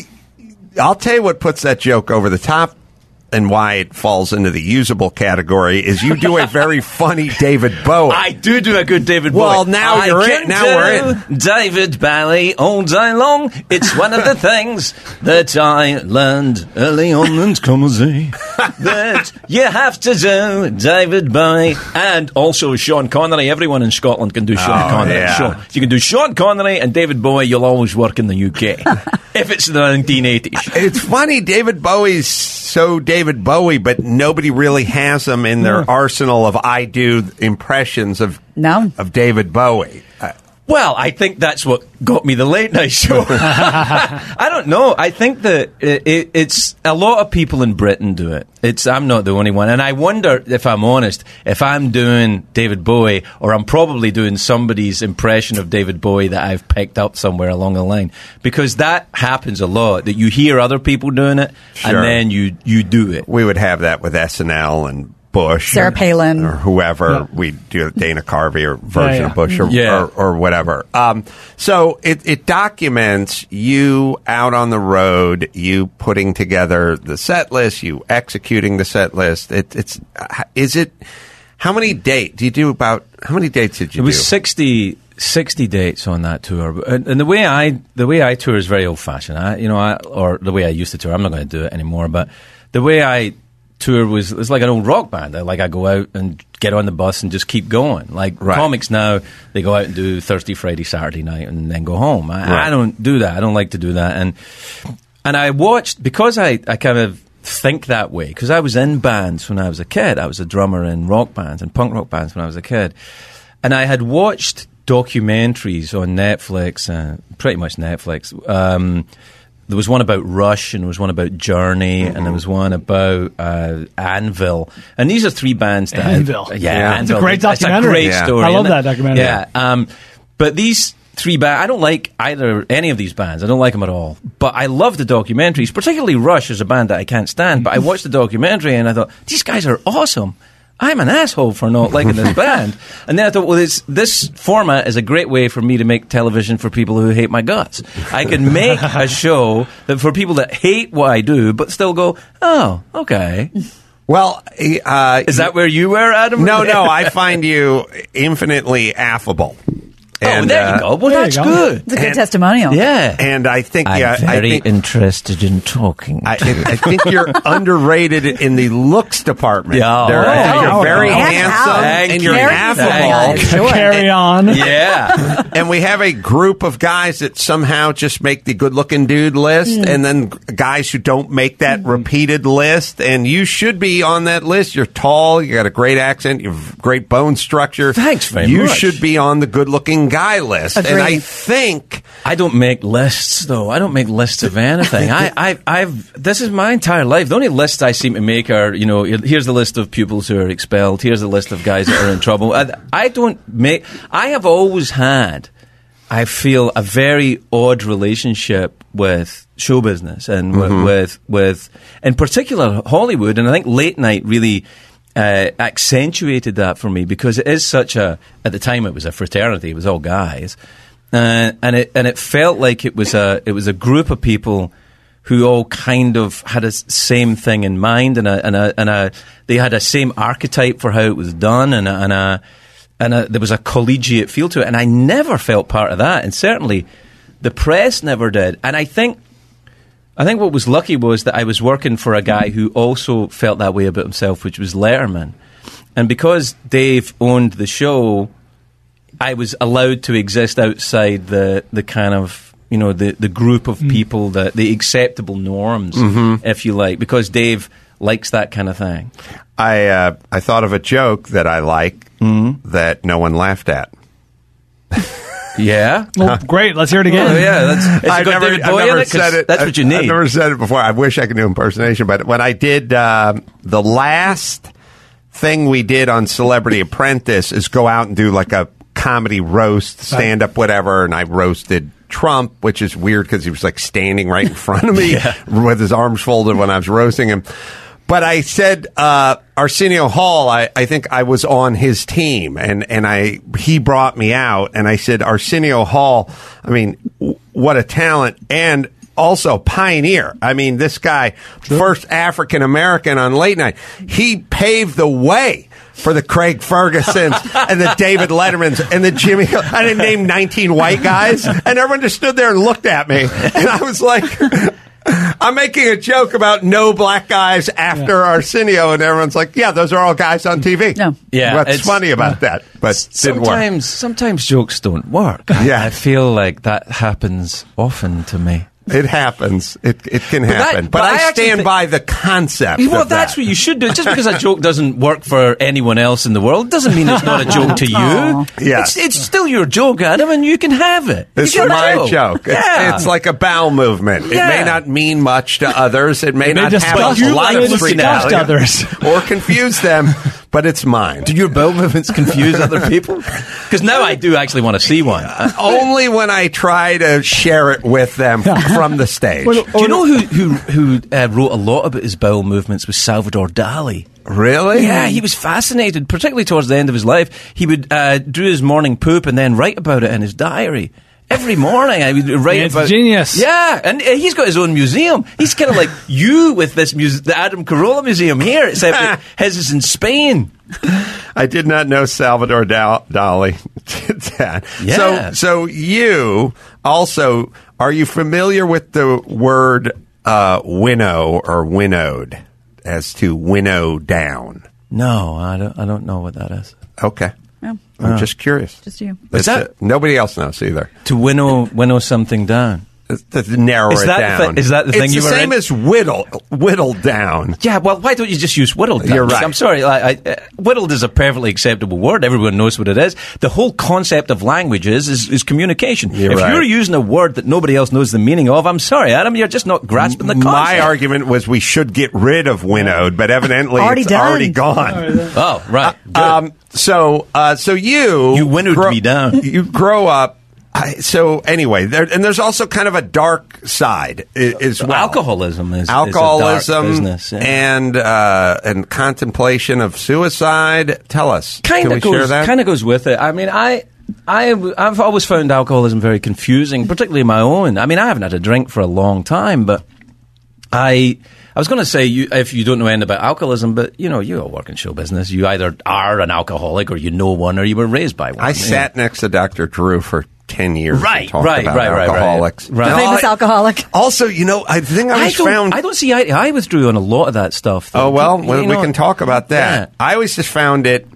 I'll tell you what puts that joke over the top and why it falls into the usable category is you do a very funny David Bowie. I do do a good David Bowie. Well, now I you're in- can now we're do David Bowie all day long. It's one of the things that I learned early on in comedy that you have to do David Bowie and also Sean Connery. Everyone in Scotland can do Sean Oh, Connery. yeah. Sean. You can do Sean Connery and David Bowie. You'll always work in the U K if it's the nineteen eighties. It's funny, David Bowie's so David Bowie, but nobody really has him in their arsenal of I do impressions of No. of David Bowie. Uh, Well, I think that's what got me the late night show. I don't know. I think that it, it, it's a lot of people in Britain do it. It's I'm not the only one, and I wonder if I'm honest, if I'm doing David Bowie or I'm probably doing somebody's impression of David Bowie that I've picked up somewhere along the line, because that happens a lot. That you hear other people doing it, Sure. and then you you do it. we would have that with S N L and Bush, Sarah or, Palin. or whoever. We do Dana Carvey or version Yeah, yeah. of Bush, or, Yeah. or, or whatever. Um, so it, it documents you out on the road, you putting together the set list, you executing the set list. It, it's uh, is it how many dates do you do? About how many dates did you It was do? sixty, sixty dates on that tour, and, and the way I the way I tour is very old fashioned. I, you know, I, or the way I used to tour. I'm not going to do it anymore. But the way I tour was it's like an old rock band. I, like I go out and get on the bus and just keep going. Like Right. comics now, they go out and do Thursday, Friday, Saturday night, and then go home. I, Right. I don't do that. I don't like to do that. And and I watched because I I kind of think that way because I was in bands when I was a kid. I was a drummer in rock bands and punk rock bands when I was a kid. and I had watched documentaries on Netflix, uh, pretty much Netflix. Um, there was one about Rush, and there was one about Journey, mm-hmm. and there was one about uh, Anvil. And these are three bands that Anvil. I, yeah, yeah. Anvil. It's a great documentary. It's a great yeah. story. I love that documentary. Yeah. Um, but these three bands, I don't like either any of these bands. I don't like them at all. But I love the documentaries, particularly Rush is a band that I can't stand. But I watched the documentary and I thought, these guys are awesome. I'm an asshole for not liking this band. And then I thought, well, this, this format is a great way for me to make television for people who hate my guts. I can make a show that for people that hate what I do, but still go, oh, okay. Well, uh, is that where you were, Adam? No, no. I find you infinitely affable. And, oh, there you go. Well, there that's go. good. It's a good and, testimonial. Yeah. And I think, I'm yeah, very I think, interested in talking. I, I think you're underrated in the looks department. Yeah. There- Oh, I think oh, you're very oh, handsome Thank and you. you're Very affable. Sure. Carry on. Yeah. And we have a group of guys that somehow just make the good-looking dude list, Mm. and then g- guys who don't make that Mm-hmm. repeated list. And you should be on that list. You're tall. You got a great accent. You have great bone structure. Thanks very you much. should be on the good-looking guy list. And I Agreed. think I don't make lists, though. I don't make lists of anything. I, I, I've. This is my entire life. The only lists I seem to make are, you know, here's the list of pupils who are expelled. Here's the list of guys that are in trouble. I, I don't make. I have always had, I feel, a very odd relationship with show business and Mm-hmm. with, with, with, in particular, Hollywood. And I think late night really. Uh, accentuated that for me because it is such a. At the time, it was a fraternity. It was all guys. Uh, and it and it felt like it was a it was a group of people who all kind of had a s- same thing in mind, and a, and a, and a they had a same archetype for how it was done, and a, and a, and a, there was a collegiate feel to it. And I never felt part of that, and certainly the press never did. And I think I think what was lucky was that I was working for a guy who also felt that way about himself, which was Letterman, and because Dave owned the show, I was allowed to exist outside the, the kind of, you know, the, the group of people, that the acceptable norms, if you like, because Dave likes that kind of thing. I uh, I thought of a joke that I like that no one laughed at. Yeah? Well, great. Let's hear it again. Oh, yeah. That's, it's I've got never, David I've Bowie in never it, 'cause said it. that's what you I've- need. I've never said it before. I wish I could do impersonation, but when I did um, the last thing we did on Celebrity Apprentice is go out and do like a comedy roast, stand up, whatever, and I roasted Trump, which is weird because he was like standing right in front of me with his arms folded when I was roasting him. But I said uh, Arsenio Hall. I, I think I was on his team, and and I he brought me out, and I said Arsenio Hall. I mean, w- what a talent, and also pioneer. I mean, this guy, first African American on late night. He paved the way for the Craig Fergusons and the David Lettermans and the Jimmy. I didn't name nineteen white guys, and everyone just stood there and looked at me, and I was like. I'm making a joke about no black guys after yeah. Arsenio, and everyone's like, yeah, those are all guys on T V. No. Yeah, What's it's- funny about that? But didn't work. Sometimes, sometimes jokes don't work. Yeah. I feel like that happens often to me. It happens. It it can that- happen. But, but I I actually stand thi- by the concept. Well, of that's that. what you should do. Just because a joke doesn't work for anyone else in the world doesn't mean it's not a joke to you. Aw. Yeah. It's, it's still your joke, Adam, and you can have it. It's You get my a joke. It's, Yeah. it's like a bowel movement. It Yeah. may not mean much to others. It may, may not disgust- have you a lot may of disgust personality others. or confuse them, but it's mine. Do your bowel movements confuse other people? Because now I do actually want to see one. Uh, Only when I try to share it with them from the stage. Well, do you know who who, who uh, wrote a lot about his bowel movements was Salvador Dali? Really? Yeah, he was fascinated, particularly towards the end of his life. He would uh, do his morning poop and then write about it in his diary. Every morning, I would write It's about genius. Yeah, and uh, he's got his own museum. He's kind of like you with this muse- the Adam Carolla Museum here, except that his is in Spain. I did not know Salvador Dal- Dali did that. Yeah. So, so you also, are you familiar with the word uh, winnow or winnowed as to winnow down? No, I don't. I don't know what that is. Okay. Yeah, I'm just curious. just you. What's It's, that? uh, nobody else knows either. To winnow winnow something down. to, to narrow Is it that the down. thi- is that the thing it's you the were same in? as whittle, whittled down. Yeah, well, why don't you just use whittled down? You're right. I'm sorry, like, I, uh, whittled is a perfectly acceptable word. Everyone knows what it is. The whole concept of language is, is, is communication. You're if right. you're using a word that nobody else knows the meaning of, I'm sorry, Adam, you're just not grasping the concept. My argument was we should get rid of winnowed, but evidently Already it's done. already gone. Oh, right. Good. Um, so, uh, so you You winnowed me down. You grow up. I, so anyway, there, and there's also kind of a dark side i- as well. Alcoholism is alcoholism is a dark business, yeah. and uh, and contemplation of suicide. Tell us, kind Can of we share goes that? kind of goes with it. I mean, I. I, I've always found alcoholism very confusing, particularly my own. I mean, I haven't had a drink for a long time, but I I was going to say, you, if you don't know anything about alcoholism, but, you know, you all work in show business. You either are an alcoholic or you know one or you were raised by one. I Yeah. sat next to Doctor Drew for ten years. Right, and talked right, about right, right, right. alcoholics. Right. No, Famous I- alcoholic. Also, you know, I think I I was don't, found. I don't see eye to eye with Drew on a lot of that stuff. Though. Oh well, You we, we know, can talk about that. yeah. I always just found it.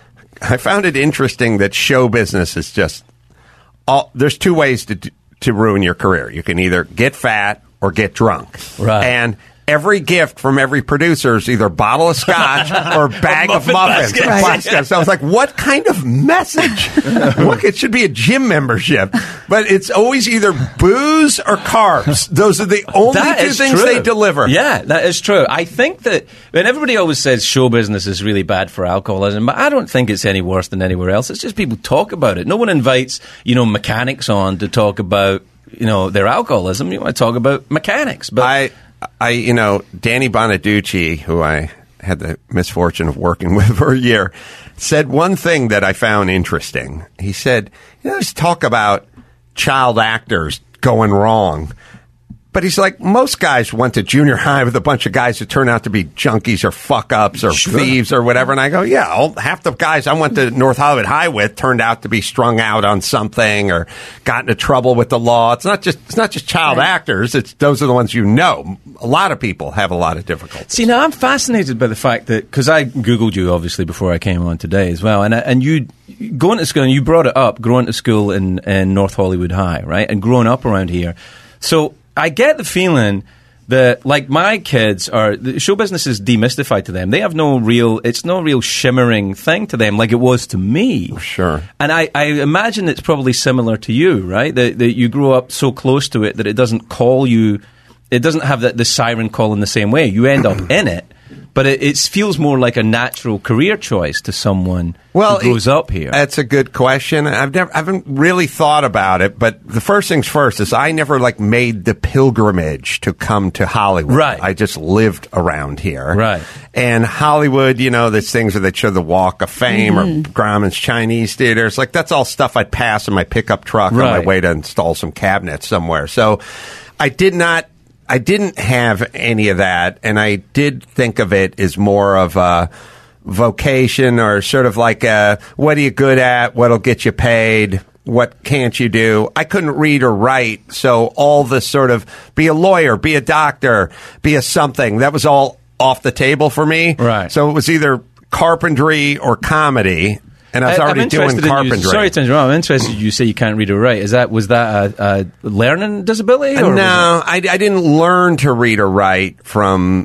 I found it interesting that show business is just. All, there's two ways to to ruin your career. You can either get fat or get drunk. Right. And every gift from every producer is either a bottle of scotch or a bag of muffin muffins. basket. Right. Plastic. So I was like, what kind of message? Look, it should be a gym membership. But it's always either booze or carbs. Those are the only That two is things true. they deliver. Yeah, that is true. I think that, and everybody always says show business is really bad for alcoholism, but I don't think it's any worse than anywhere else. It's just people talk about it. No one invites, you know, mechanics on to talk about, you know, their alcoholism. You want to talk about mechanics. But I, I, you know, Danny Bonaducci, who I had the misfortune of working with for a year, said one thing that I found interesting. He said, you know, let's talk about child actors going wrong. But he's like, most guys went to junior high with a bunch of guys who turn out to be junkies or fuck-ups or Sure. thieves or whatever. And I go, yeah, all, half the guys I went to North Hollywood High with turned out to be strung out on something or got into trouble with the law. It's not just it's not just child Right. actors. It's those are the ones you know. A lot of people have a lot of difficulty. See, now I'm fascinated by the fact that, because I Googled you, obviously, before I came on today as well, and and you, going to school, and you brought it up, going to school in, in North Hollywood High, right, and growing up around here. So I get the feeling that, like, my kids are, the show business is demystified to them. They have no real, it's no real shimmering thing to them like it was to me. Sure. And I, I imagine it's probably similar to you, right? That, that you grow up so close to it that it doesn't call you, it doesn't have that the siren call in the same way. You end up in it, but it, it feels more like a natural career choice to someone Well, who grows it- up here. That's a good question. I've never, I haven't really thought about it, but the first things first is I never like made the pilgrimage to come to Hollywood. Right. I just lived around here. Right. And Hollywood, you know, there's things where they show the Walk of Fame or Grauman's Chinese Theater. It's like that's all stuff I'd pass in my pickup truck on my Right. way to install some cabinets somewhere. So I did not. I didn't have any of that, and I did think of it as more of a vocation or sort of like a, what are you good at, what'll get you paid, what can't you do. I couldn't read or write, so all this sort of be a lawyer, be a doctor, be a something, that was all off the table for me. Right. So it was either carpentry or comedy, and I was I- I'm already doing interested in you- carpentry. sorry to interrupt. I'm interested. You say you can't read or write. Is that was that a, a learning disability? Or was No, I, I didn't learn to read or write from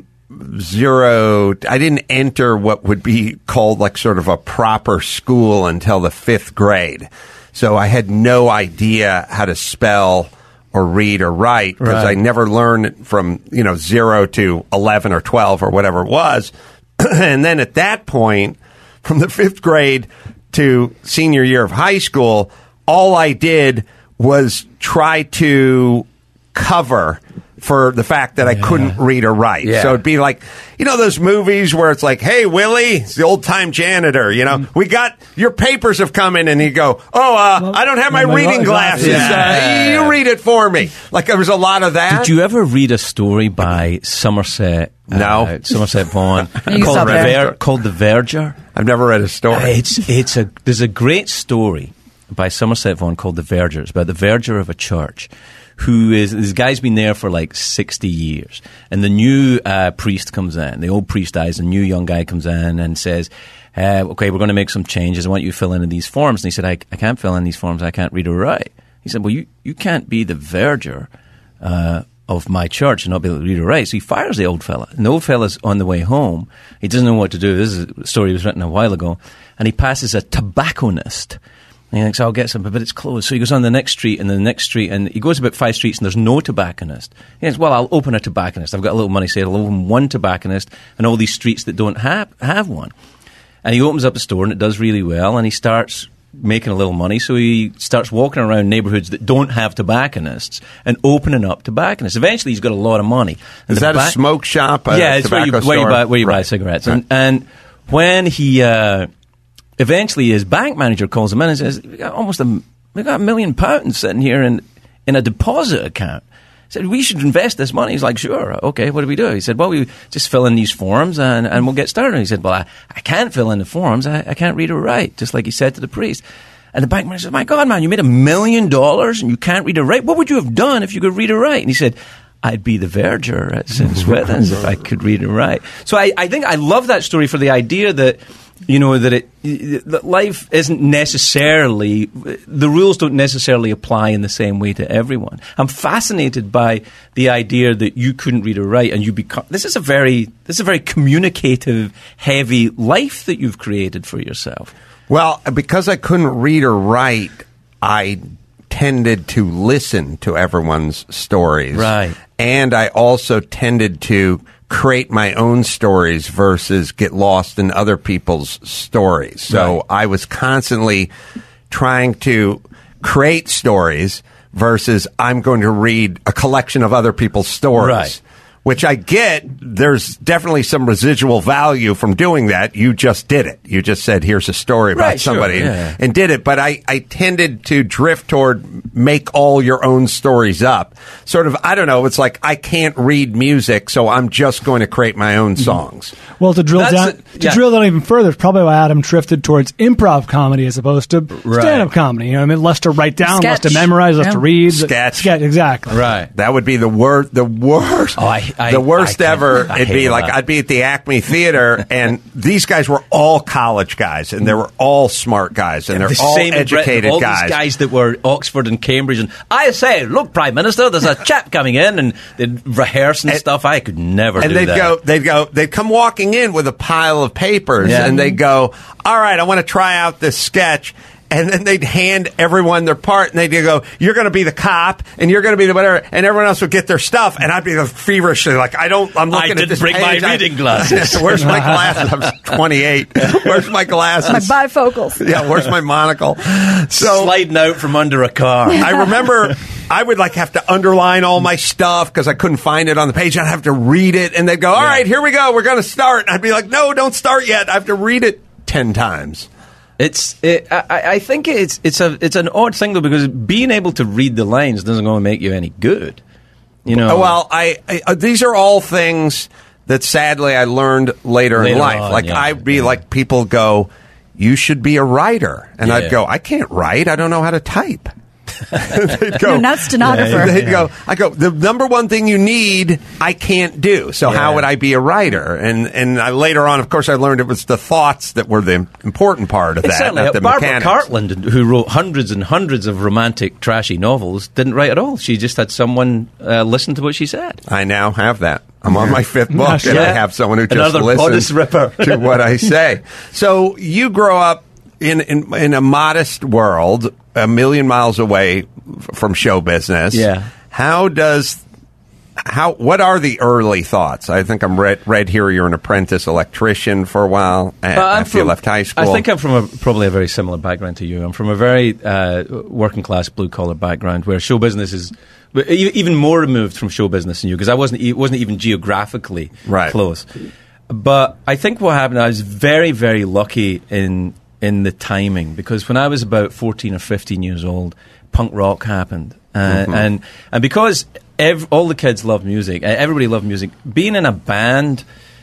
zero. I didn't enter what would be called like sort of a proper school until the fifth grade. So I had no idea how to spell or read or write because Right. I never learned from, you know, zero to eleven or twelve or whatever it was. And then at that point, from the fifth grade to senior year of high school, all I did was try to cover for the fact that I couldn't read or write. Yeah. So it'd be like, you know, those movies where it's like, hey, Willie, it's the old time janitor, you know, we got your papers have come in, and you go, oh, uh, I don't have my my reading glasses. glasses. Yeah. Uh, you read it for me. Like there was a lot of that. Did you ever read a story by Somerset? No. uh, Somerset Vaughn You called, stop the there. Ver- called The Verger. I've never read a story. It's it's a there's a great story by Somerset Vaughn called The Verger. It's about the verger of a church. Who is this guy's been there for like sixty years, and the new uh, priest comes in. The old priest dies, and the new young guy comes in and says, uh, "Okay, we're going to make some changes. I want you to fill in these forms." And he said, "I, I can't fill in these forms. I can't read or write." He said, "Well, you, you can't be the verger uh, of my church and not be able to read or write. So he fires the old fella. And the old fella's on the way home. He doesn't know what to do. This is a story that was written a while ago. And he passes a tobacconist. And he thinks, I'll get some, but it's closed. So he goes on the next street and the next street, and he goes about five streets and there's no tobacconist. He thinks, well, I'll open a tobacconist. I've got a little money, so I'll open one tobacconist and all these streets that don't have, have one. And he opens up a store and it does really well, and he starts making a little money, so he starts walking around neighborhoods that don't have tobacconists and opening up tobacconists. Eventually, he's got a lot of money. And Is that ba- a smoke shop? A yeah, it's where you, tobacco where you store? buy where you Right. buy cigarettes. Right. And, and when he uh, eventually his bank manager calls him in and says, "We got almost a we got a million pounds sitting here in in a deposit account." He said, we should invest this money. He's like, sure, okay, what do we do? He said, well, we just fill in these forms and, and we'll get started. And he said, well, I, I can't fill in the forms. I, I can't read or write, just like he said to the priest. And the bank manager said, my God, man, you made a million dollars and you can't read or write? What would you have done if you could read or write? And he said, I'd be the verger at Saint Swithins if I could read and write. So I, I think I love that story for the idea that, you know, that it that life isn't necessarily, the rules don't necessarily apply in the same way to everyone. I'm fascinated by the idea that you couldn't read or write and you become, this is a very, this is a very communicative, heavy life that you've created for yourself. Well, because I couldn't read or write, I tended to listen to everyone's stories. Right. And I also tended to create my own stories versus get lost in other people's stories. So Right. I was constantly trying to create stories versus I'm going to read a collection of other people's stories. Right. Which I get, there's definitely some residual value from doing that. You just did it. You just said, here's a story about Right, sure, somebody yeah. and did it. But I, I tended to drift toward make all your own stories up. Sort of, I don't know, it's like I can't read music, so I'm just going to create my own songs. Well, to drill That's down a- to yeah. drill down even further, it's probably why Adam drifted towards improv comedy as opposed to stand-up comedy. You know, what I mean, less to write down, less to Sketch. memorize, less Yeah. to read. Sketch. Sketch, exactly. Right. That would be the worst, the worst, Oh, I- I- the worst I can't- ever. I It'd hate be all like, that. I'd be at the Acme Theater and these guys were all college guys and they were all smart guys and they're The all same in Britain, educated all guys. these guys that were Oxford and Cambridge, and I say, look, Prime Minister, there's a chap coming in, and they'd rehearse and, And- stuff. I could never And do they'd that. go, they'd go, they'd come walking in with a pile of papers, Yeah. and they'd go, "All right, I want to try out this sketch." And then they'd hand everyone their part, and they'd go, "You're going to be the cop, and you're going to be the whatever," and everyone else would get their stuff, and I'd be feverishly like, "I don't, I'm I looking at didn't this bring my page. I- reading glasses." Where's my glasses? I'm twenty-eight. Where's my glasses? My bifocals. Yeah, where's my monocle? So Sliding out from under a car. I remember I would like have to underline all my stuff because I couldn't find it on the page. I'd have to read it, and they'd go, "All right, here we go. We're going to start." And I'd be like, "No, don't start yet. I have to read it ten times." It's. It, I, I think it's it's a it's an odd thing though, because being able to read the lines doesn't going to make you any good. You know. Well, I, I uh, these are all things that sadly I learned later, in Later life. on, like yeah, I'd be yeah. like, people go, "You should be a writer," and Yeah. I'd go, "I can't write. I don't know how to type." They'd go, You're not stenographer. Yeah, yeah, They'd go, I go, the number one thing you need, I can't do. So Yeah. how would I be a writer? And and I, later on, of course, I learned it was the thoughts that were the important part of It's that, certainly not the Barbara mechanics. Cartland, who wrote hundreds and hundreds of romantic, trashy novels, didn't write at all. She just had someone uh, listen to what she said. I now have that. I'm on my fifth book, and I Yeah. have someone who just Another bodice listens ripper. to what I say. So you grow up in, in in a modest world, a million miles away f- from show business. Yeah. How does how what are the early thoughts? I think I'm read read here you're an apprentice electrician for a while uh, Uh, I'm after you from- left high school. I think I'm from a, probably a very similar background to you. I'm from a very uh, working class, blue collar background where show business is but e- even more removed from show business than you, because I wasn't e- wasn't even geographically Right. close. But I think what happened, I was very very lucky in in the timing, because when I was about fourteen or fifteen years old, punk rock happened, uh, Mm-hmm. and and because ev- all the kids love music, uh, everybody loved music. Being in a band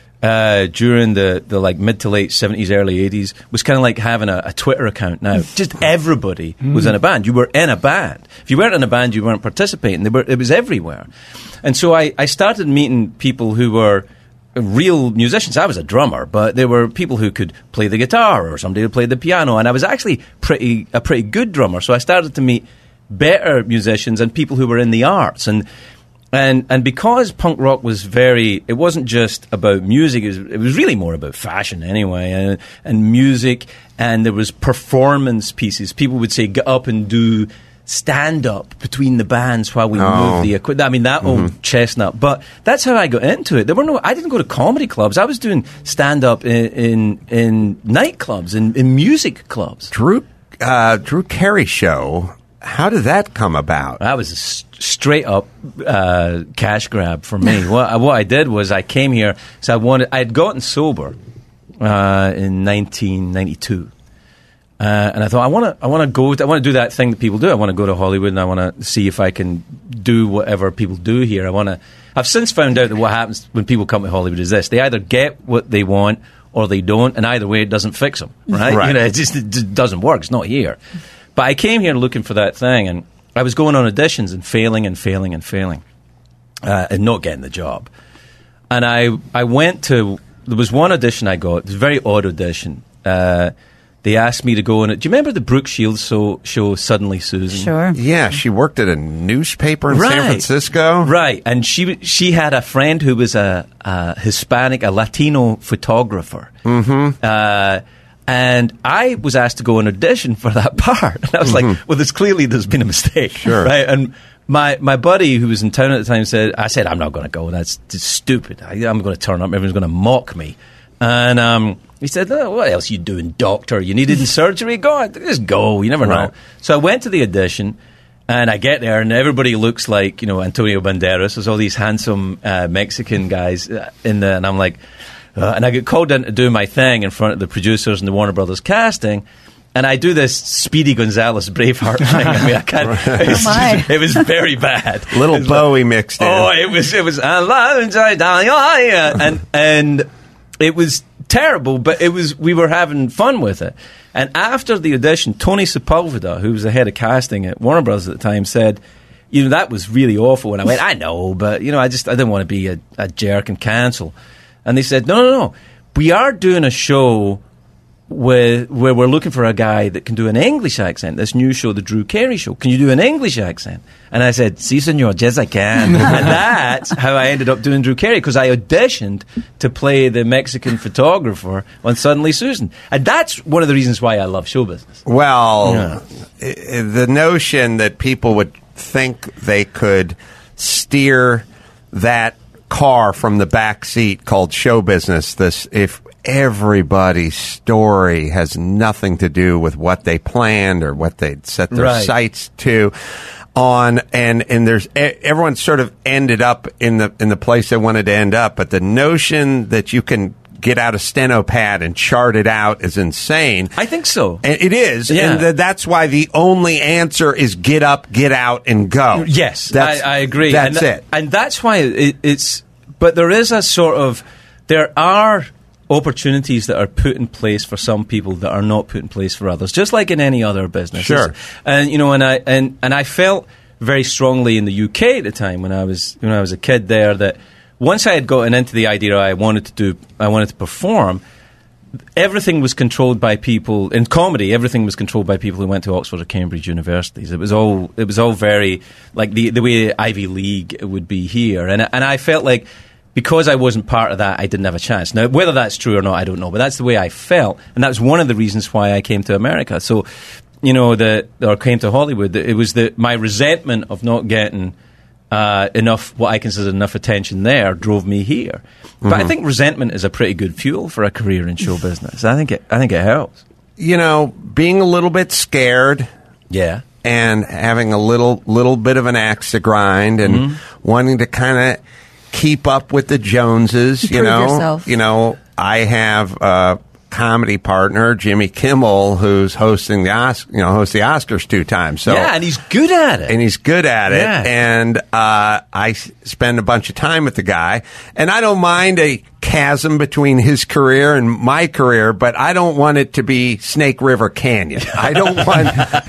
uh, during the, the like mid to late seventies, early eighties was kind of like having a, a Twitter account now. Just everybody was in a band. You were in a band. If you weren't in a band, you weren't participating. They were, it was everywhere. And so I, I started meeting people who were real musicians. I was a drummer, but there were people who could play the guitar or somebody who played the piano, and I was actually pretty a pretty good drummer. So I started to meet better musicians and people who were in the arts. And And and because punk rock was very, it wasn't just about music, it was, it was really more about fashion anyway, and, and music, and there was performance pieces. People would say, get up and do stand-up between the bands while we Oh. move the equipment. I mean, that Mm-hmm. old chestnut. But that's how I got into it. There were no, I didn't go to comedy clubs. I was doing stand-up in, in, in nightclubs, in, in music clubs. Drew uh, Drew Carey show. How did that come about? That was a s- straight up uh, cash grab for me. what, I- what I did was I came here, so I wanted. I had gotten sober uh, in nineteen ninety-two, uh, and I thought I want to. I want to go. I want to do that thing that people do. I want to go to Hollywood, and I want to see if I can do whatever people do here. I want to. I've since found out that what happens when people come to Hollywood is this: they either get what they want or they don't, and either way, it doesn't fix them. Right? Right. You know, it just, it just doesn't work. It's not here. But I came here looking for that thing, and I was going on auditions and failing and failing and failing, uh, and not getting the job. And I, I went to, there was one audition I got, it was a very odd audition. Uh, they asked me to go on it. Do you remember the Brooke Shields show, show Suddenly Susan? Sure. Yeah, she worked at a newspaper in Right. San Francisco. Right, and she she had a friend who was a, a Hispanic, a Latino photographer. Mm-hmm. Uh, and I was asked to go and audition for that part. And I was like, well, there's clearly there's been a mistake. Sure. Right? And my, my buddy who was in town at the time said, I said, I'm not going to go. That's just stupid. I, I'm going to turn up. Everyone's going to mock me. And um, he said, oh, what else are you doing, doctor? You needed surgery? Go on, just go. You never know. Right. So I went to the audition. And I get there, and everybody looks like, you know, Antonio Banderas. There's all these handsome uh, Mexican guys uh, in there, and I'm like, uh, and I get called in to do my thing in front of the producers and the Warner Brothers casting, and I do this Speedy Gonzales Braveheart thing. I mean, I can't. It was, Oh, my. it was very bad. Little It was Bowie mixed in. Oh, it was it was and and it was terrible, but it was we were having fun with it. And after the audition, Tony Sepulveda, who was the head of casting at Warner Bros. At the time, said, "You know, that was really awful." And I went, "I know, but you know, I just I didn't want to be a, a jerk and cancel." And they said, "No, no, no, we are doing a show." With, where we're looking for a guy that can do an English accent. This new show, the Drew Carey Show. Can you do an English accent? And I said, "Si, senor, yes, I can." And that's how I ended up doing Drew Carey, because I auditioned to play the Mexican photographer on Suddenly Susan. And that's one of the reasons why I love show business. Well, Yeah. i- the notion that people would think they could steer that car from the back seat called show business, this if everybody's story has nothing to do with what they planned or what they'd set their Right. sights to on, and and there's e- everyone sort of ended up in the in the place they wanted to end up, but the notion that you can get out a steno pad and chart it out is insane. I think so. And it is, Yeah. and th- that's why the only answer is get up, get out, and go. Yes, that's, I, I agree. That's and tha- it. And that's why it, it's. But there is a sort of. There are opportunities that are put in place for some people that are not put in place for others, just like in any other business. Sure. And you know, and I and, and I felt very strongly in the U K at the time when I was when I was a kid there that once I had gotten into the idea I wanted to do I wanted to perform, everything was controlled by people in comedy. Everything was controlled by people who went to Oxford or Cambridge universities. It was all it was all very like the the way Ivy League would be here, and and I felt like because I wasn't part of that, I didn't have a chance. Now, whether that's true or not, I don't know, but that's the way I felt, and that's one of the reasons why I came to America. So, you know, the or came to Hollywood. It was the my resentment of not getting uh, enough, what I consider enough attention there, drove me here. But I think resentment is a pretty good fuel for a career in show business. I think it. I think it helps. You know, being a little bit scared Yeah. and having a little little bit of an axe to grind and Mm-hmm. wanting to kind of keep up with the Joneses. You Prove know, yourself. you know, I have a comedy partner, Jimmy Kimmel, who's hosting the Os- you know hosts the Oscars two times. So yeah, and he's good at it. and he's good at it. Yeah. And uh, I s- spend a bunch of time with the guy, and I don't mind a chasm between his career and my career, but I don't want it to be Snake River Canyon. I don't want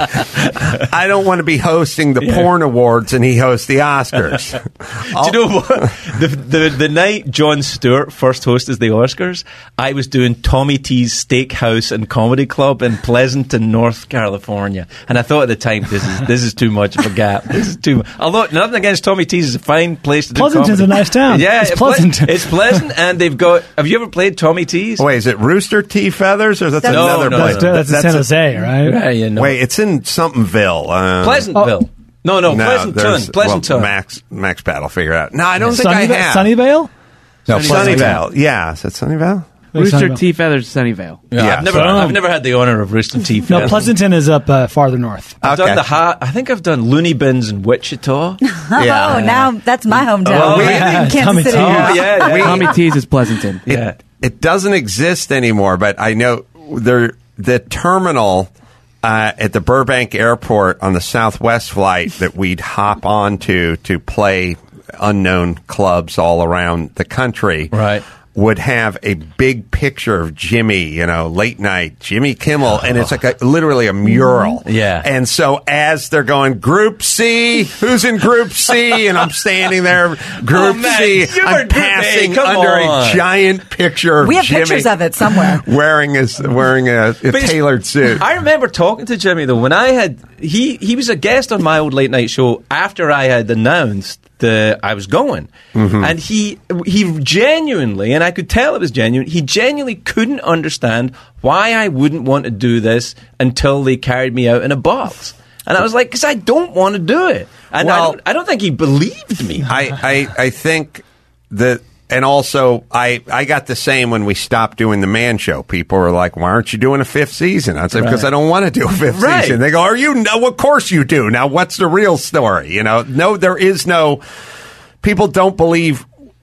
I don't want to be hosting the yeah. porn awards and he hosts the Oscars. Do you know what? The, the the night Jon Stewart first hosted the Oscars, I was doing Tommy T's Steakhouse and Comedy Club in Pleasanton, North California, and I thought at the time, this is this is too much of a gap. This is too much. Although nothing against Tommy T's, is a fine place to do comedy. Pleasanton's a nice town. Yeah, it's it Pleasanton. Ple- it's pleasant, and they've got. Have you ever played Tommy T's? Wait, is it Rooster T. Feathers, or is that That's, another no, place? no, no. That's, that's in San Jose, right? Yeah, yeah, no. Wait, it's in somethingville. Uh, Pleasantville. Oh. No, no, no Pleasanton. there's- Pleasanton. Well, Max Max Pat will figure it out. No, I don't think Sunnyvale? I have. Sunnyvale? No, Sunnyvale. Yeah, is that Sunnyvale? Rooster Sunnyvale. T. Feathers, Sunnyvale. Yeah, Yeah, I've never, so- I've never had the honor of Rooster T. No, Feathers. Pleasanton is up uh, farther north. I've Okay. done the ha- I think I've done Looney Bins in Wichita. Yeah. Oh, now that's my hometown. Oh, We're yeah. in Kansas Tommy City. T. Oh, yeah, yeah. Tommy T's is Pleasanton. yeah. It doesn't exist anymore, but I know there the terminal uh, at the Burbank Airport on the Southwest flight that we'd hop onto to play unknown clubs all around the country. Right. Would have a big picture of Jimmy, you know, late night, Jimmy Kimmel, and it's like a, literally a mural. Yeah. And so as they're going, Group C, who's in Group C? And I'm standing there, Group Oh, man, C. you were I'm Group A, passing come under on. a giant picture of We have Jimmy pictures of it somewhere. wearing a, wearing a, a But it's- tailored suit. I remember talking to Jimmy though when I had he he was a guest on my old late night show after I had announced that I was going, Mm-hmm. and he he genuinely, and I could tell it was genuine. He genuinely couldn't understand why I wouldn't want to do this until they carried me out in a box. And I was like, because I don't want to do it. And I, Well- don't, I don't think he believed me. I, I, I think that, and also I, I got the same when we stopped doing the Man Show. People were like, "Why aren't you doing a fifth season?" I said, "Because Right. I don't want to do a fifth Right. season." They go, "Are you? No, of course you do." Now, what's the real story? You know, no, there is no. People don't believe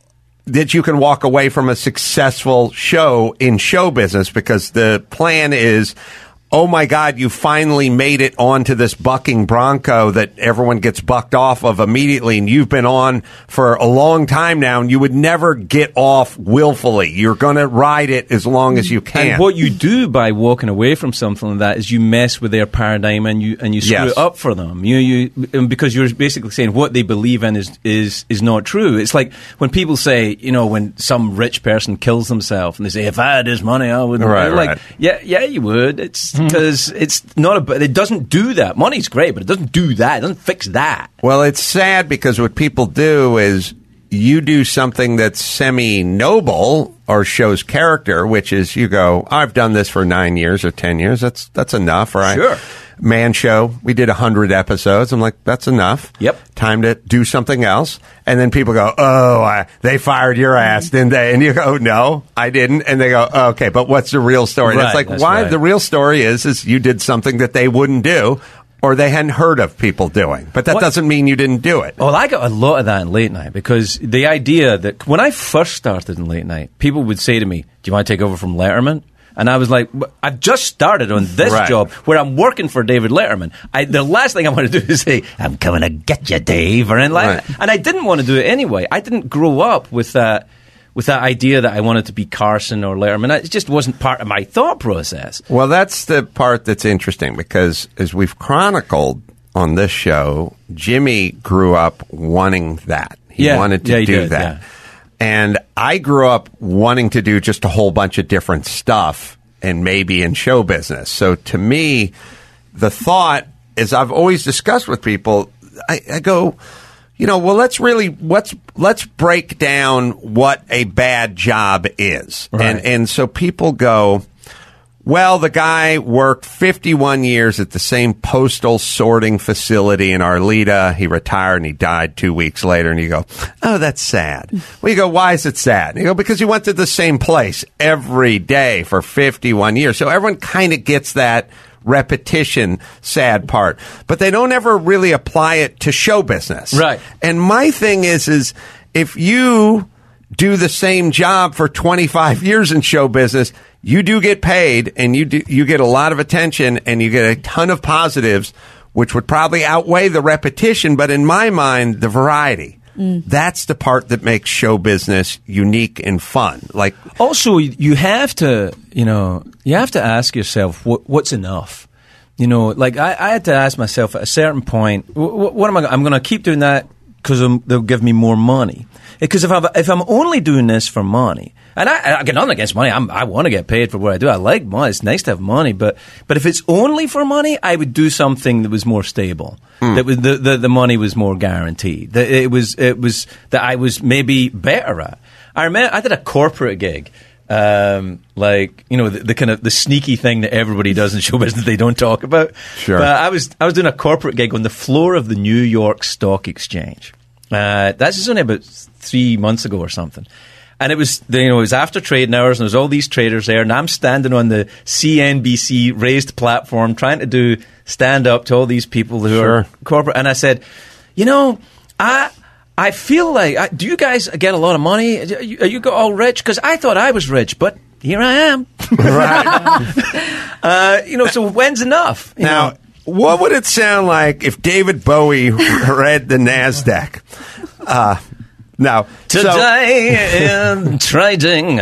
that you can walk away from a successful show in show business because the plan is, oh my God, you finally made it onto this bucking bronco that everyone gets bucked off of immediately, and you've been on for a long time now, and you would never get off willfully. You're going to ride it as long as you can. And what you do by walking away from something like that is you mess with their paradigm and you and you screw Yes. it up for them. You you because you're basically saying what they believe in is is is not true. It's like when people say, you know, when some rich person kills themselves and they say, if I had his money, I would. Right, like, right. yeah, yeah, you would. It's because it's not about. It doesn't do that. Money's great, but it doesn't do that. It doesn't fix that. Well, it's sad because what people do is you do something that's semi-noble or shows character, which is you go, I've done this for nine years or ten years. That's that's enough, right? Sure. Man Show, we did one hundred episodes. I'm like, that's enough. Yep. Time to do something else. And then people go, oh, I, they fired your ass, didn't they? And you go, no, I didn't. And they go, oh, okay, but what's the real story? And Right, it's like, that's why? right. The real story is, is you did something that they wouldn't do or they hadn't heard of people doing. But that What- doesn't mean you didn't do it. Well, I got a lot of that in late night because the idea that when I first started in late night, people would say to me, do you want to take over from Letterman? And I was like, I've just started on this Right. job where I'm working for David Letterman. I, the last thing I want to do is say, I'm coming to get you, Dave. Or anything like Right. that. And I didn't want to do it anyway. I didn't grow up with that, with that idea that I wanted to be Carson or Letterman. It just wasn't part of my thought process. Well, that's the part that's interesting because as we've chronicled on this show, Jimmy grew up wanting that. He Yeah. wanted to Yeah, he do did, that. yeah. And I grew up wanting to do just a whole bunch of different stuff and maybe in show business. So to me, the thought, as I've always discussed with people, I, I go, you know, well, let's really let's let's break down what a bad job is, Right. and and so people go, well, the guy worked fifty-one years at the same postal sorting facility in Arleta. He retired and he died two weeks later. And you go, oh, that's sad. Well, you go, why is it sad? And you go, because he went to the same place every day for fifty-one years. So everyone kind of gets that repetition sad part, but they don't ever really apply it to show business. Right. And my thing is, is if you do the same job for twenty-five years in show business, you do get paid and you do, you get a lot of attention and you get a ton of positives, which would probably outweigh the repetition. But in my mind, the variety, That's the part that makes show business unique and fun. Like, also, you have to, you know, you have to ask yourself what, what's enough. You know, like I, I had to ask myself at a certain point, what, what am I? I'm going to keep doing that because they'll give me more money. Because if I'm if I'm only doing this for money, and I, I get nothing against money, I'm, I want to get paid for what I do. I like money. It's nice to have money, but but if it's only for money, I would do something that was more stable. Mm. That was the, the the money was more guaranteed. That it was it was that I was maybe better at. I remember I did a corporate gig. Um, like, you know, the, the kind of the sneaky thing that everybody does in show business they don't talk about. Sure. But I was I was doing a corporate gig on the floor of the New York Stock Exchange. Uh, that's just only about three months ago or something. And it was, you know, it was after trading hours, and there's all these traders there, and I'm standing on the C N B C raised platform trying to do stand up to all these people who Sure. are corporate. And I said, you know, I. I feel like, I, do you guys get a lot of money? Are you, are you all rich? Because I thought I was rich, but here I am. right. uh, you know, so when's enough? You Now, know? what would it sound like if David Bowie read the NASDAQ? Uh, now, Today in trading,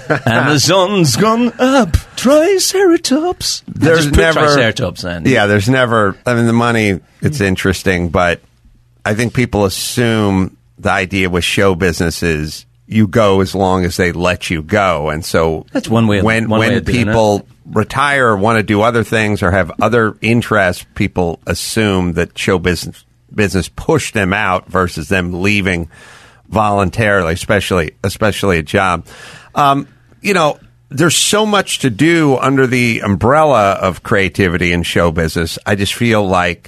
Amazon's gone up. Triceratops. There's Just put never Triceratops in. Yeah, there's never. I mean, the money. It's interesting, but I think people assume the idea with show business is you go as long as they let you go, and so That's one way of- When one when way of doing people retire, or want to do other things, or have other interests, people assume that show business business pushed them out versus them leaving voluntarily, especially especially a job. Um, you know, there's so much to do under the umbrella of creativity in show business. I just feel like,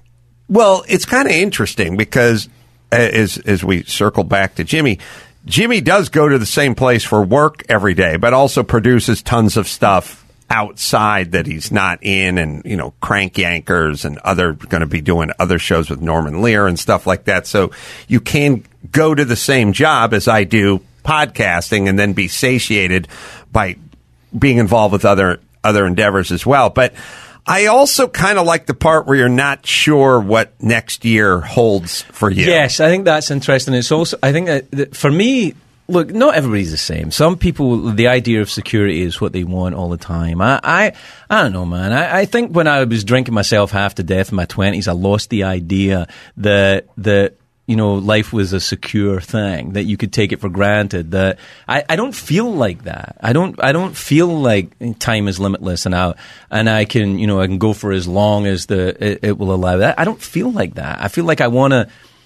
well, it's kind of interesting because as as we circle back to Jimmy, Jimmy does go to the same place for work every day, but also produces tons of stuff outside that he's not in, and, you know, Crank Yankers and other, going to be doing other shows with Norman Lear and stuff like that. So you can go to the same job as I do podcasting and then be satiated by being involved with other other endeavors as well. But I also kind of like the part where you're not sure what next year holds for you. Yes, I think that's interesting. It's also, I think that, that for me, look, not everybody's the same. Some people, the idea of security is what they want all the time. I, I, I don't know, man. I, I think when I was drinking myself half to death in my twenties, I lost the idea that that. you know, life was a secure thing, that you could take it for granted. That I, I don't feel like that. I don't I don't feel like time is limitless and I and I can, you know, I can go for as long as the it, it will allow that. I don't feel like that. I feel like I want to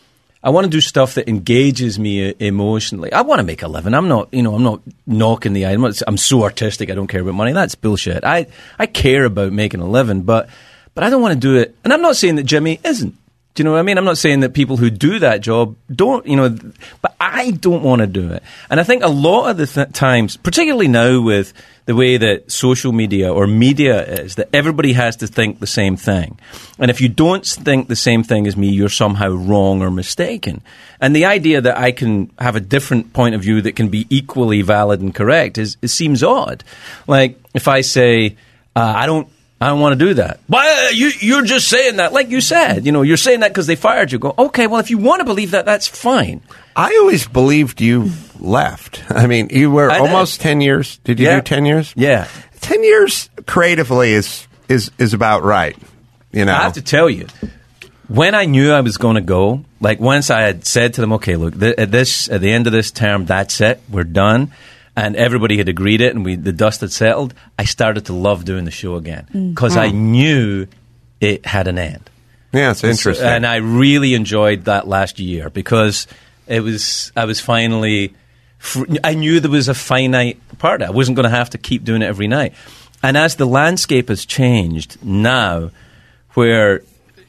I want to do stuff that engages me emotionally. I want to make a living. I'm not, you know, I'm not knocking the item. I'm so artistic. I don't care about money. That's bullshit. I I care about making a living, but but I don't want to do it. And I'm not saying that Jimmy isn't. Do you know what I mean? I'm not saying that people who do that job don't, you know, but I don't want to do it. And I think a lot of the th- times, particularly now with the way that social media or media is, that everybody has to think the same thing. And if you don't think the same thing as me, you're somehow wrong or mistaken. And the idea that I can have a different point of view that can be equally valid and correct is, it seems odd. Like if I say, uh, I don't, I don't want to do that. Why, you, you're just saying that. Like you said, you know, you're saying that because they fired you. Go, okay, well, if you want to believe that, that's fine. I always believed you left. I mean, you were I almost did. ten years. Did you Yeah. do ten years? Yeah. ten years creatively is, is, is about right. You know, I have to tell you, when I knew I was going to go, like once I had said to them, okay, look, th- at this, at the end of this term, that's it, we're done. And everybody had agreed it, and we the dust had settled. I started to love doing the show again because I knew it had an end. yeah, it's interesting. And I really enjoyed that last year because it was I was finally fr- I knew there was a finite part. I wasn't going to have to keep doing it every night. And as the landscape has changed now, where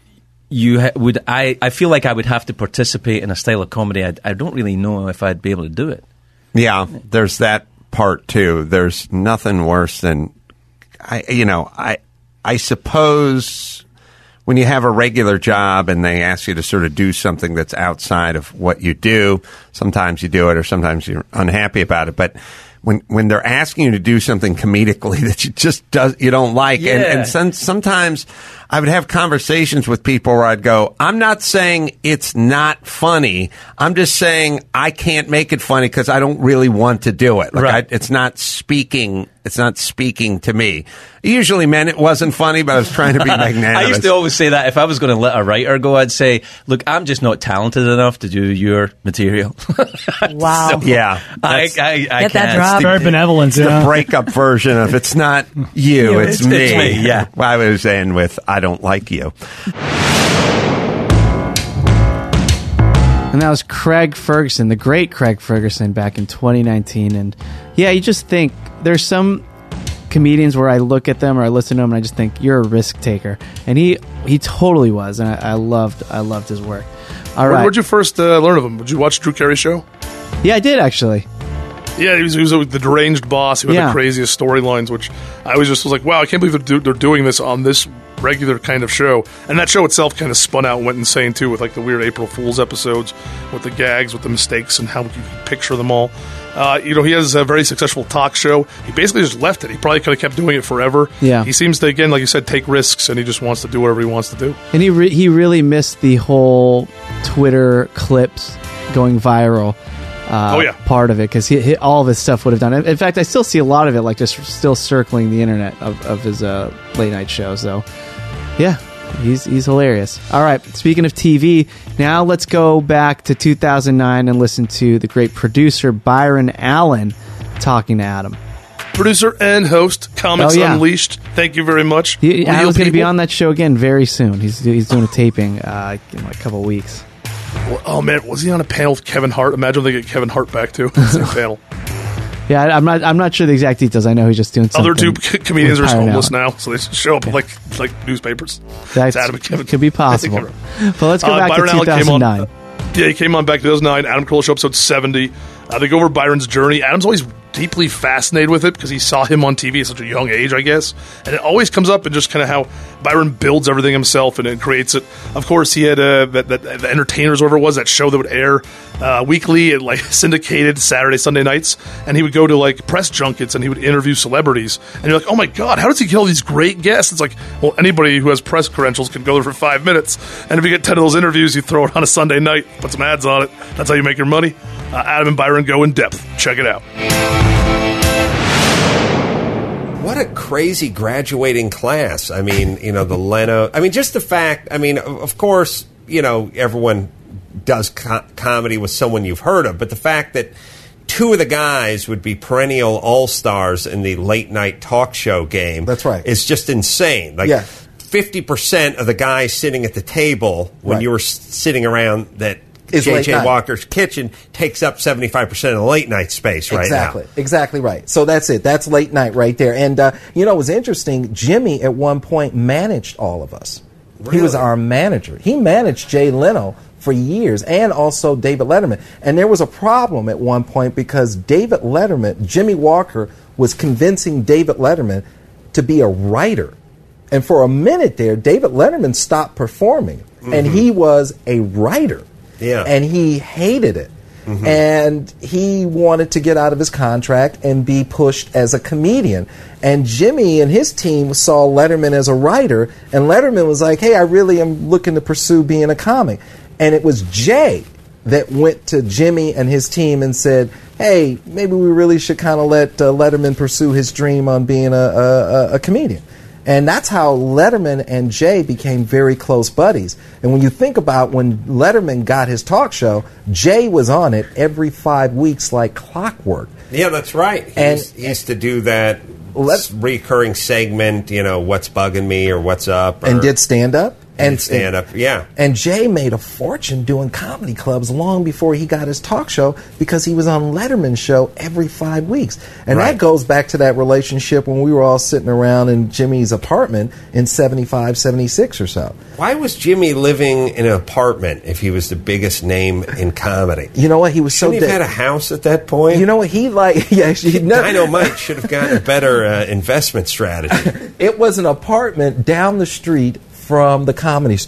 you ha- would I, I feel like I would have to participate in a style of comedy. I, I don't really know if I'd be able to do it. Yeah, there's that part too. There's nothing worse than, I, you know, I, I suppose when you have a regular job and they ask you to sort of do something that's outside of what you do, sometimes you do it or sometimes you're unhappy about it. But when when they're asking you to do something comedically that you just does you don't like, Yeah. and and some, sometimes I would have conversations with people where I'd go, I'm not saying it's not funny. I'm just saying I can't make it funny because I don't really want to do it. Like Right. I, it's not speaking. It's not speaking to me. It usually meant it wasn't funny, but I was trying to be magnanimous. I used to always say that if I was going to let a writer go, I'd say, look, I'm just not talented enough to do your material. Wow. yeah, I, that's I, I Get that can't. drop. Very benevolent. the Yeah. breakup version of it's not you, it's, it's- me. it's me, yeah. Well, I was saying with I don't like you. And that was Craig Ferguson, the great Craig Ferguson, back in twenty nineteen. And yeah, you just think there's some comedians where I look at them or I listen to them and I just think you're a risk taker, and he he totally was, and I, I loved I loved his work. All Where, right, Where'd you first uh, learn of him? Did you watch Drew Carey show? yeah, I did actually. Yeah, he was, he was the deranged boss who had Yeah. the craziest storylines, which I was just was like, wow, I can't believe they're, do, they're doing this on this regular kind of show. And that show itself kind of spun out and went insane, too, with like the weird April Fool's episodes, with the gags, with the mistakes, and how you can picture them all. Uh, you know, he has a very successful talk show. He basically just left it. He probably could have kept doing it forever. Yeah. He seems to, again, like you said, take risks, and he just wants to do whatever he wants to do. And he re- he really missed the whole Twitter clips going viral. Uh, Oh, yeah. part of it, because he, he, all of his stuff would have done. In fact, I still see a lot of it, like just still circling the internet of, of his uh, late night show. So, yeah, he's he's hilarious. All right, speaking of T V, now let's go back to two thousand nine and listen to the great producer Byron Allen talking to Adam. Producer and host, Comics Oh, yeah. Unleashed. Thank you very much. He, Real Adam's going to be people. on that show again very soon. He's he's doing a taping uh, in like a couple of weeks. Oh, man, was he on a panel with Kevin Hart? Imagine if they get Kevin Hart back, too. Same panel. Yeah, I- I'm not I'm not sure the exact details. I know he's just doing something. Other two c- comedians are with just Byron homeless Allen. now, so they show up like like newspapers. That's, It's Adam and Kevin. could be possible. I think But let's go Uh, back Byron to Allen two came thousand on- nine. Yeah, he came on back in two thousand nine. Adam Carolla Show, episode seventy. Uh, they go over Byron's journey. Adam's always deeply fascinated with it because he saw him on T V at such a young age, I guess. And it always comes up in just kind of how Byron builds everything himself and, and creates it. Of course, he had uh, that, that the Entertainers, whatever it was, that show that would air uh, weekly and like syndicated Saturday, Sunday nights. And he would go to like press junkets and he would interview celebrities. And you're like, oh my God, how does he get all these great guests? It's like, well, anybody who has press credentials can go there for five minutes. And if you get ten of those interviews, you throw it on a Sunday night, put some ads on it. That's how you make your money. Uh, Adam and Byron go in depth. Check it out. What a crazy graduating class. I mean, you know, the Leno. I mean, just the fact, I mean, of of course, you know, everyone does co- comedy with someone you've heard of, but the fact that two of the guys would be perennial all-stars in the late-night talk show game. That's right. Is just insane. Like, Yeah. fifty percent of the guys sitting at the table when Right. you were s- sitting around that Is J late J night. Walker's kitchen takes up seventy-five percent of the late-night space right exactly, now. exactly right. So that's it. That's late night right there. And uh, you know, it was interesting. Jimmy at one point managed all of us. He was Really? our manager. He managed Jay Leno for years, and also David Letterman. And there was a problem at one point because David Letterman, Jimmy Walker, was convincing David Letterman to be a writer. And for a minute there, David Letterman stopped performing, and he was a writer. Yeah. And he hated it. And he wanted to get out of his contract and be pushed as a comedian. And Jimmy and his team saw Letterman as a writer, and Letterman was like, hey, I really am looking to pursue being a comic. And it was Jay that went to Jimmy and his team and said, hey, maybe we really should kind of let uh, Letterman pursue his dream on being a, a, a, a comedian. And that's how Letterman and Jay became very close buddies. And when you think about when Letterman got his talk show, Jay was on it every five weeks like clockwork. Yeah, that's right. He, And- used, he used to do that Let's- recurring segment, you know, what's bugging me or what's up. Or, And did stand-up. and stand up. Yeah. And Jay made a fortune doing comedy clubs long before he got his talk show because he was on Letterman's show every five weeks. And Right. that goes back to that relationship when we were all sitting around in Jimmy's apartment in seventy-five, seventy-six or so. Why was Jimmy living in an apartment if he was the biggest name in comedy? You know what? He was so Shouldn't he have dead. had a house at that point? You know what? He like, yeah, he never, Dynamite should have gotten a better uh, investment strategy. it was an apartment down the street from the Comedy Store.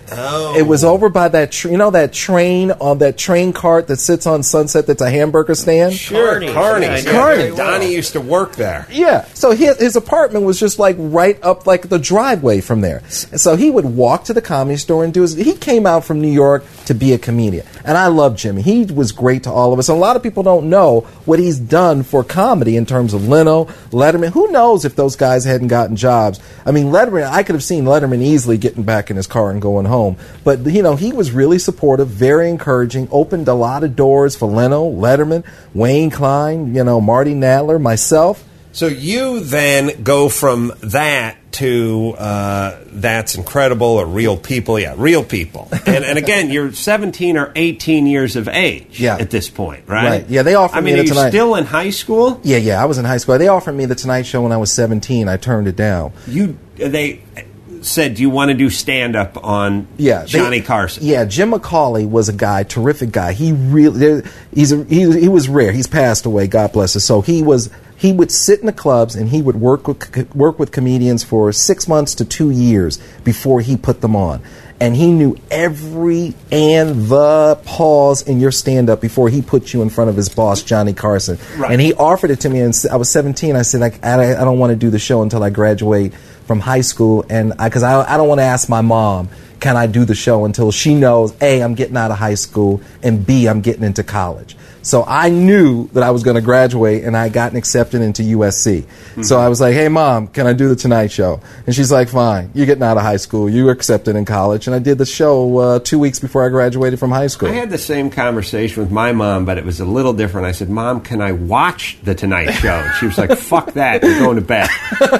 Oh. It was over by that, tr- you know, that train on that train cart that sits on Sunset. That's a hamburger stand. Sure, Carney's. Yeah, Carney. Donnie used to work there. Yeah, so his, his apartment was just like right up like the driveway from there. And so he would walk to the Comedy Store and do his. He came out from New York to be a comedian, and I love Jimmy. He was great to all of us. And a lot of people don't know what he's done for comedy in terms of Leno, Letterman. Who knows if those guys hadn't gotten jobs? I mean, Letterman. I could have seen Letterman easily getting back in his car and going home. But, you know, he was really supportive, very encouraging, opened a lot of doors for Leno, Letterman, Wayne Klein, you know, Marty Nadler, myself. So you then go from that to uh, That's Incredible or Real People. Yeah, Real People. And, and again, you're seventeen or eighteen years of age yeah. at this point, right? Right. Yeah, they offered I mean, me are the you Tonight. still in high school? Yeah, yeah, I was in high school. They offered me the Tonight Show when I was seventeen. I turned it down. You, they said, do you want to do stand-up on yeah, Johnny they, Carson? Yeah, Jim McCauley was a guy, terrific guy. He really, he's a, he, he was rare. He's passed away, God bless his soul. He was, he would sit in the clubs and he would work with, work with comedians for six months to two years before he put them on. And he knew every and the pause in your stand-up before he put you in front of his boss, Johnny Carson. Right. And he offered it to me, and I was seventeen. I said, I, I, I don't want to do the show until I graduate from high school, and because I, I, I don't want to ask my mom, can I do the show until she knows, A, I'm getting out of high school, and B, I'm getting into college. So I knew that I was going to graduate, and I had gotten accepted into U S C. Mm-hmm. So I was like, hey, Mom, can I do the Tonight Show? And she's like, fine. You're getting out of high school. You're accepted in college. And I did the show uh, two weeks before I graduated from high school. I had the same conversation with my mom, but it was a little different. I said, Mom, can I watch the Tonight Show? And she was like, fuck that. You're going to bed.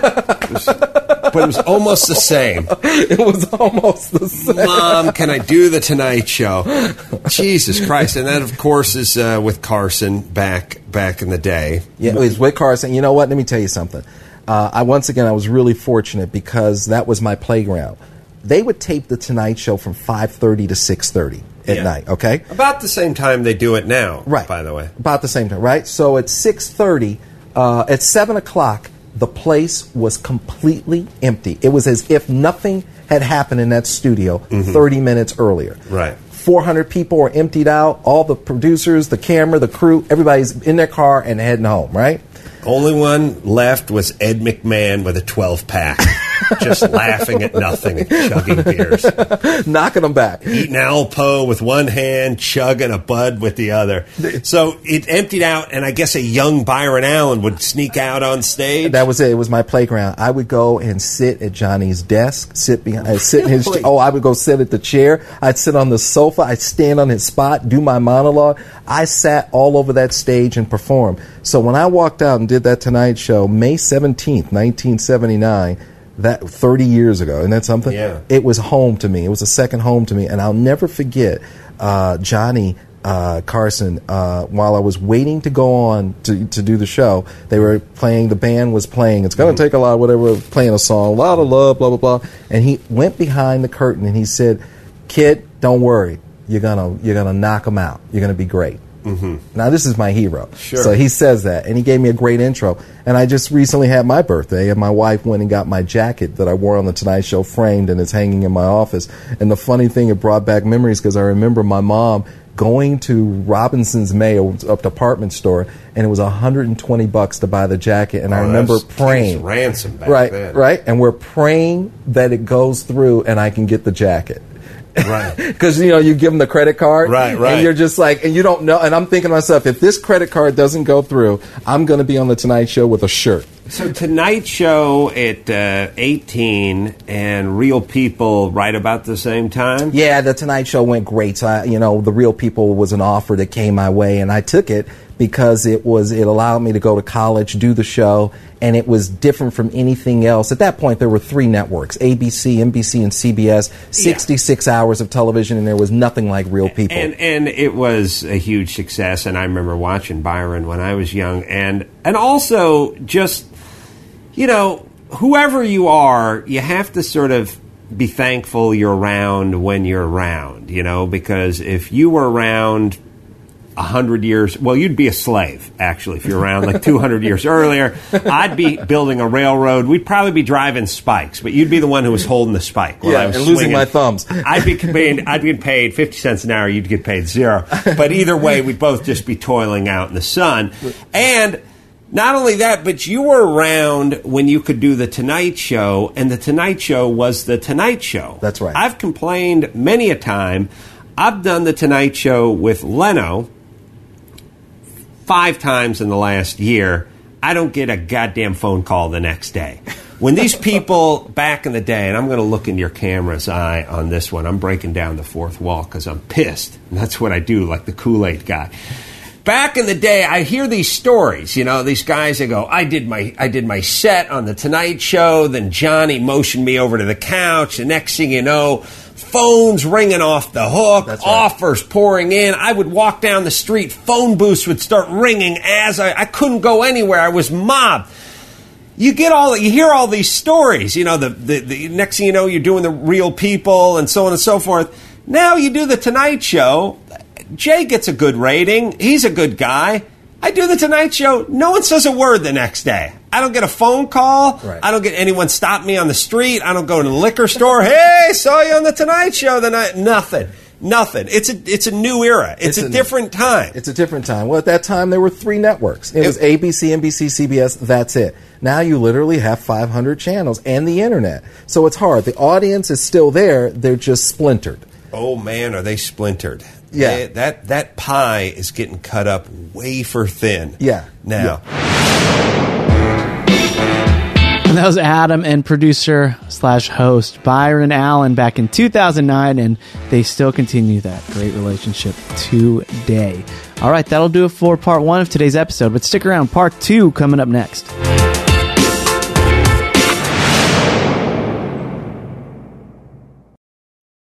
It was, but it was almost the same. It was almost the same. Mom, can I do the Tonight Show? Jesus Christ. And that, of course, is uh, with Carson back back in the day. Yeah, it was with Carson. You know what? Let me tell you something. Uh, I once again, I was really fortunate because that was my playground. They would tape the Tonight Show from five thirty to six thirty at yeah. night, okay? About the same time they do it now, right. by the way. About the same time, right? So at six thirty, uh, at seven o'clock, the place was completely empty. It was as if nothing had happened in that studio mm-hmm. thirty minutes earlier. Right. four hundred people were emptied out. All the producers, the camera, the crew, everybody's in their car and heading home, right? Only one left was Ed McMahon with a twelve-pack, just laughing at nothing and chugging beers. Knocking them back. Eating Alpo with one hand, chugging a Bud with the other. So it emptied out, and I guess a young Byron Allen would sneak out on stage. That was it. It was my playground. I would go and sit at Johnny's desk, sit behind, I'd sit in his. Really? Oh, I would go sit at the chair. I'd sit on the sofa. I'd stand on his spot, do my monologue. I sat all over that stage and performed. So when I walked out and did that Tonight Show, May seventeenth, nineteen seventy-nine, that thirty years ago, isn't that something? Yeah. It was home to me. It was a second home to me, and I'll never forget uh, Johnny uh, Carson. Uh, while I was waiting to go on to to do the show, they were playing. The band was playing. It's going to take a lot, whatever, playing a song, a lot of love, blah blah blah. And he went behind the curtain and he said, "Kid, don't worry. You're gonna you're gonna knock them out. You're gonna be great." Mm-hmm. Now, this is my hero. Sure. So he says that, and he gave me a great intro. And I just recently had my birthday, and my wife went and got my jacket that I wore on the Tonight Show framed, and it's hanging in my office. And the funny thing, it brought back memories because I remember my mom going to Robinson's May, a department store, and it was one hundred twenty bucks to buy the jacket. And oh, I remember praying, ransom back right, then. right, and we're praying that it goes through and I can get the jacket. Right. Because, you know, you give them the credit card. Right, right. And you're just like, and you don't know. And I'm thinking to myself, if this credit card doesn't go through, I'm going to be on the Tonight Show with a shirt. So Tonight Show at uh, eighteen and Real People right about the same time? Yeah, the Tonight Show went great. So, I, you know, the Real People was an offer that came my way, and I took it because it was it allowed me to go to college, do the show, and it was different from anything else. At that point, there were three networks, A B C, N B C, and C B S, sixty-six yeah. hours of television, and there was nothing like Real People. And, and it was a huge success, and I remember watching Byron when I was young, and and also just, you know, whoever you are, you have to sort of be thankful you're around when you're around, you know, because if you were around a hundred years. Well, you'd be a slave, actually, if you're around like two hundred years earlier. I'd be building a railroad. We'd probably be driving spikes, but you'd be the one who was holding the spike while Yeah, I was and losing swinging. my thumbs. I'd be paid. I'd get paid fifty cents an hour. You'd get paid zero. But either way, we'd both just be toiling out in the sun. And not only that, but you were around when you could do the Tonight Show, and the Tonight Show was the Tonight Show. That's right. I've complained many a time. I've done the Tonight Show with Leno five times in the last year. I don't get a goddamn phone call the next day. When these people back in the day, and I'm going to look in your camera's eye on this one, I'm breaking down the fourth wall because I'm pissed. And that's what I do, like the Kool-Aid guy. Back in the day, I hear these stories. You know, these guys, they go, I did my I did my set on the Tonight Show, then Johnny motioned me over to the couch. The next thing you know, phones ringing off the hook, That's right. offers pouring in. I would walk down the street, phone booths would start ringing as I, I couldn't go anywhere. I was mobbed. You get all, you hear all these stories. You know, the, the, the next thing you know, you're doing the Real People and so on and so forth. Now you do the Tonight Show. Jay gets a good rating. He's a good guy. I do the Tonight Show. No one says a word the next day. I don't get a phone call. Right. I don't get anyone stop me on the street. I don't go to the liquor store. Hey, saw you on the Tonight Show the night. Nothing. Nothing. It's a it's a new era. It's, It's a, a- different time. It's a different time. Well, at that time, there were three networks. It was A B C, N B C, C B S. That's it. Now you literally have five hundred channels and the internet. So it's hard. The audience is still there. They're just splintered. Oh man, are they splintered? Yeah. They- that that pie is getting cut up wafer thin. Yeah. Now. And that was Adam and producer slash host Byron Allen back in two thousand nine, and they still continue that great relationship today. All right, that'll do it for part one of today's episode, but stick around. Part two coming up next.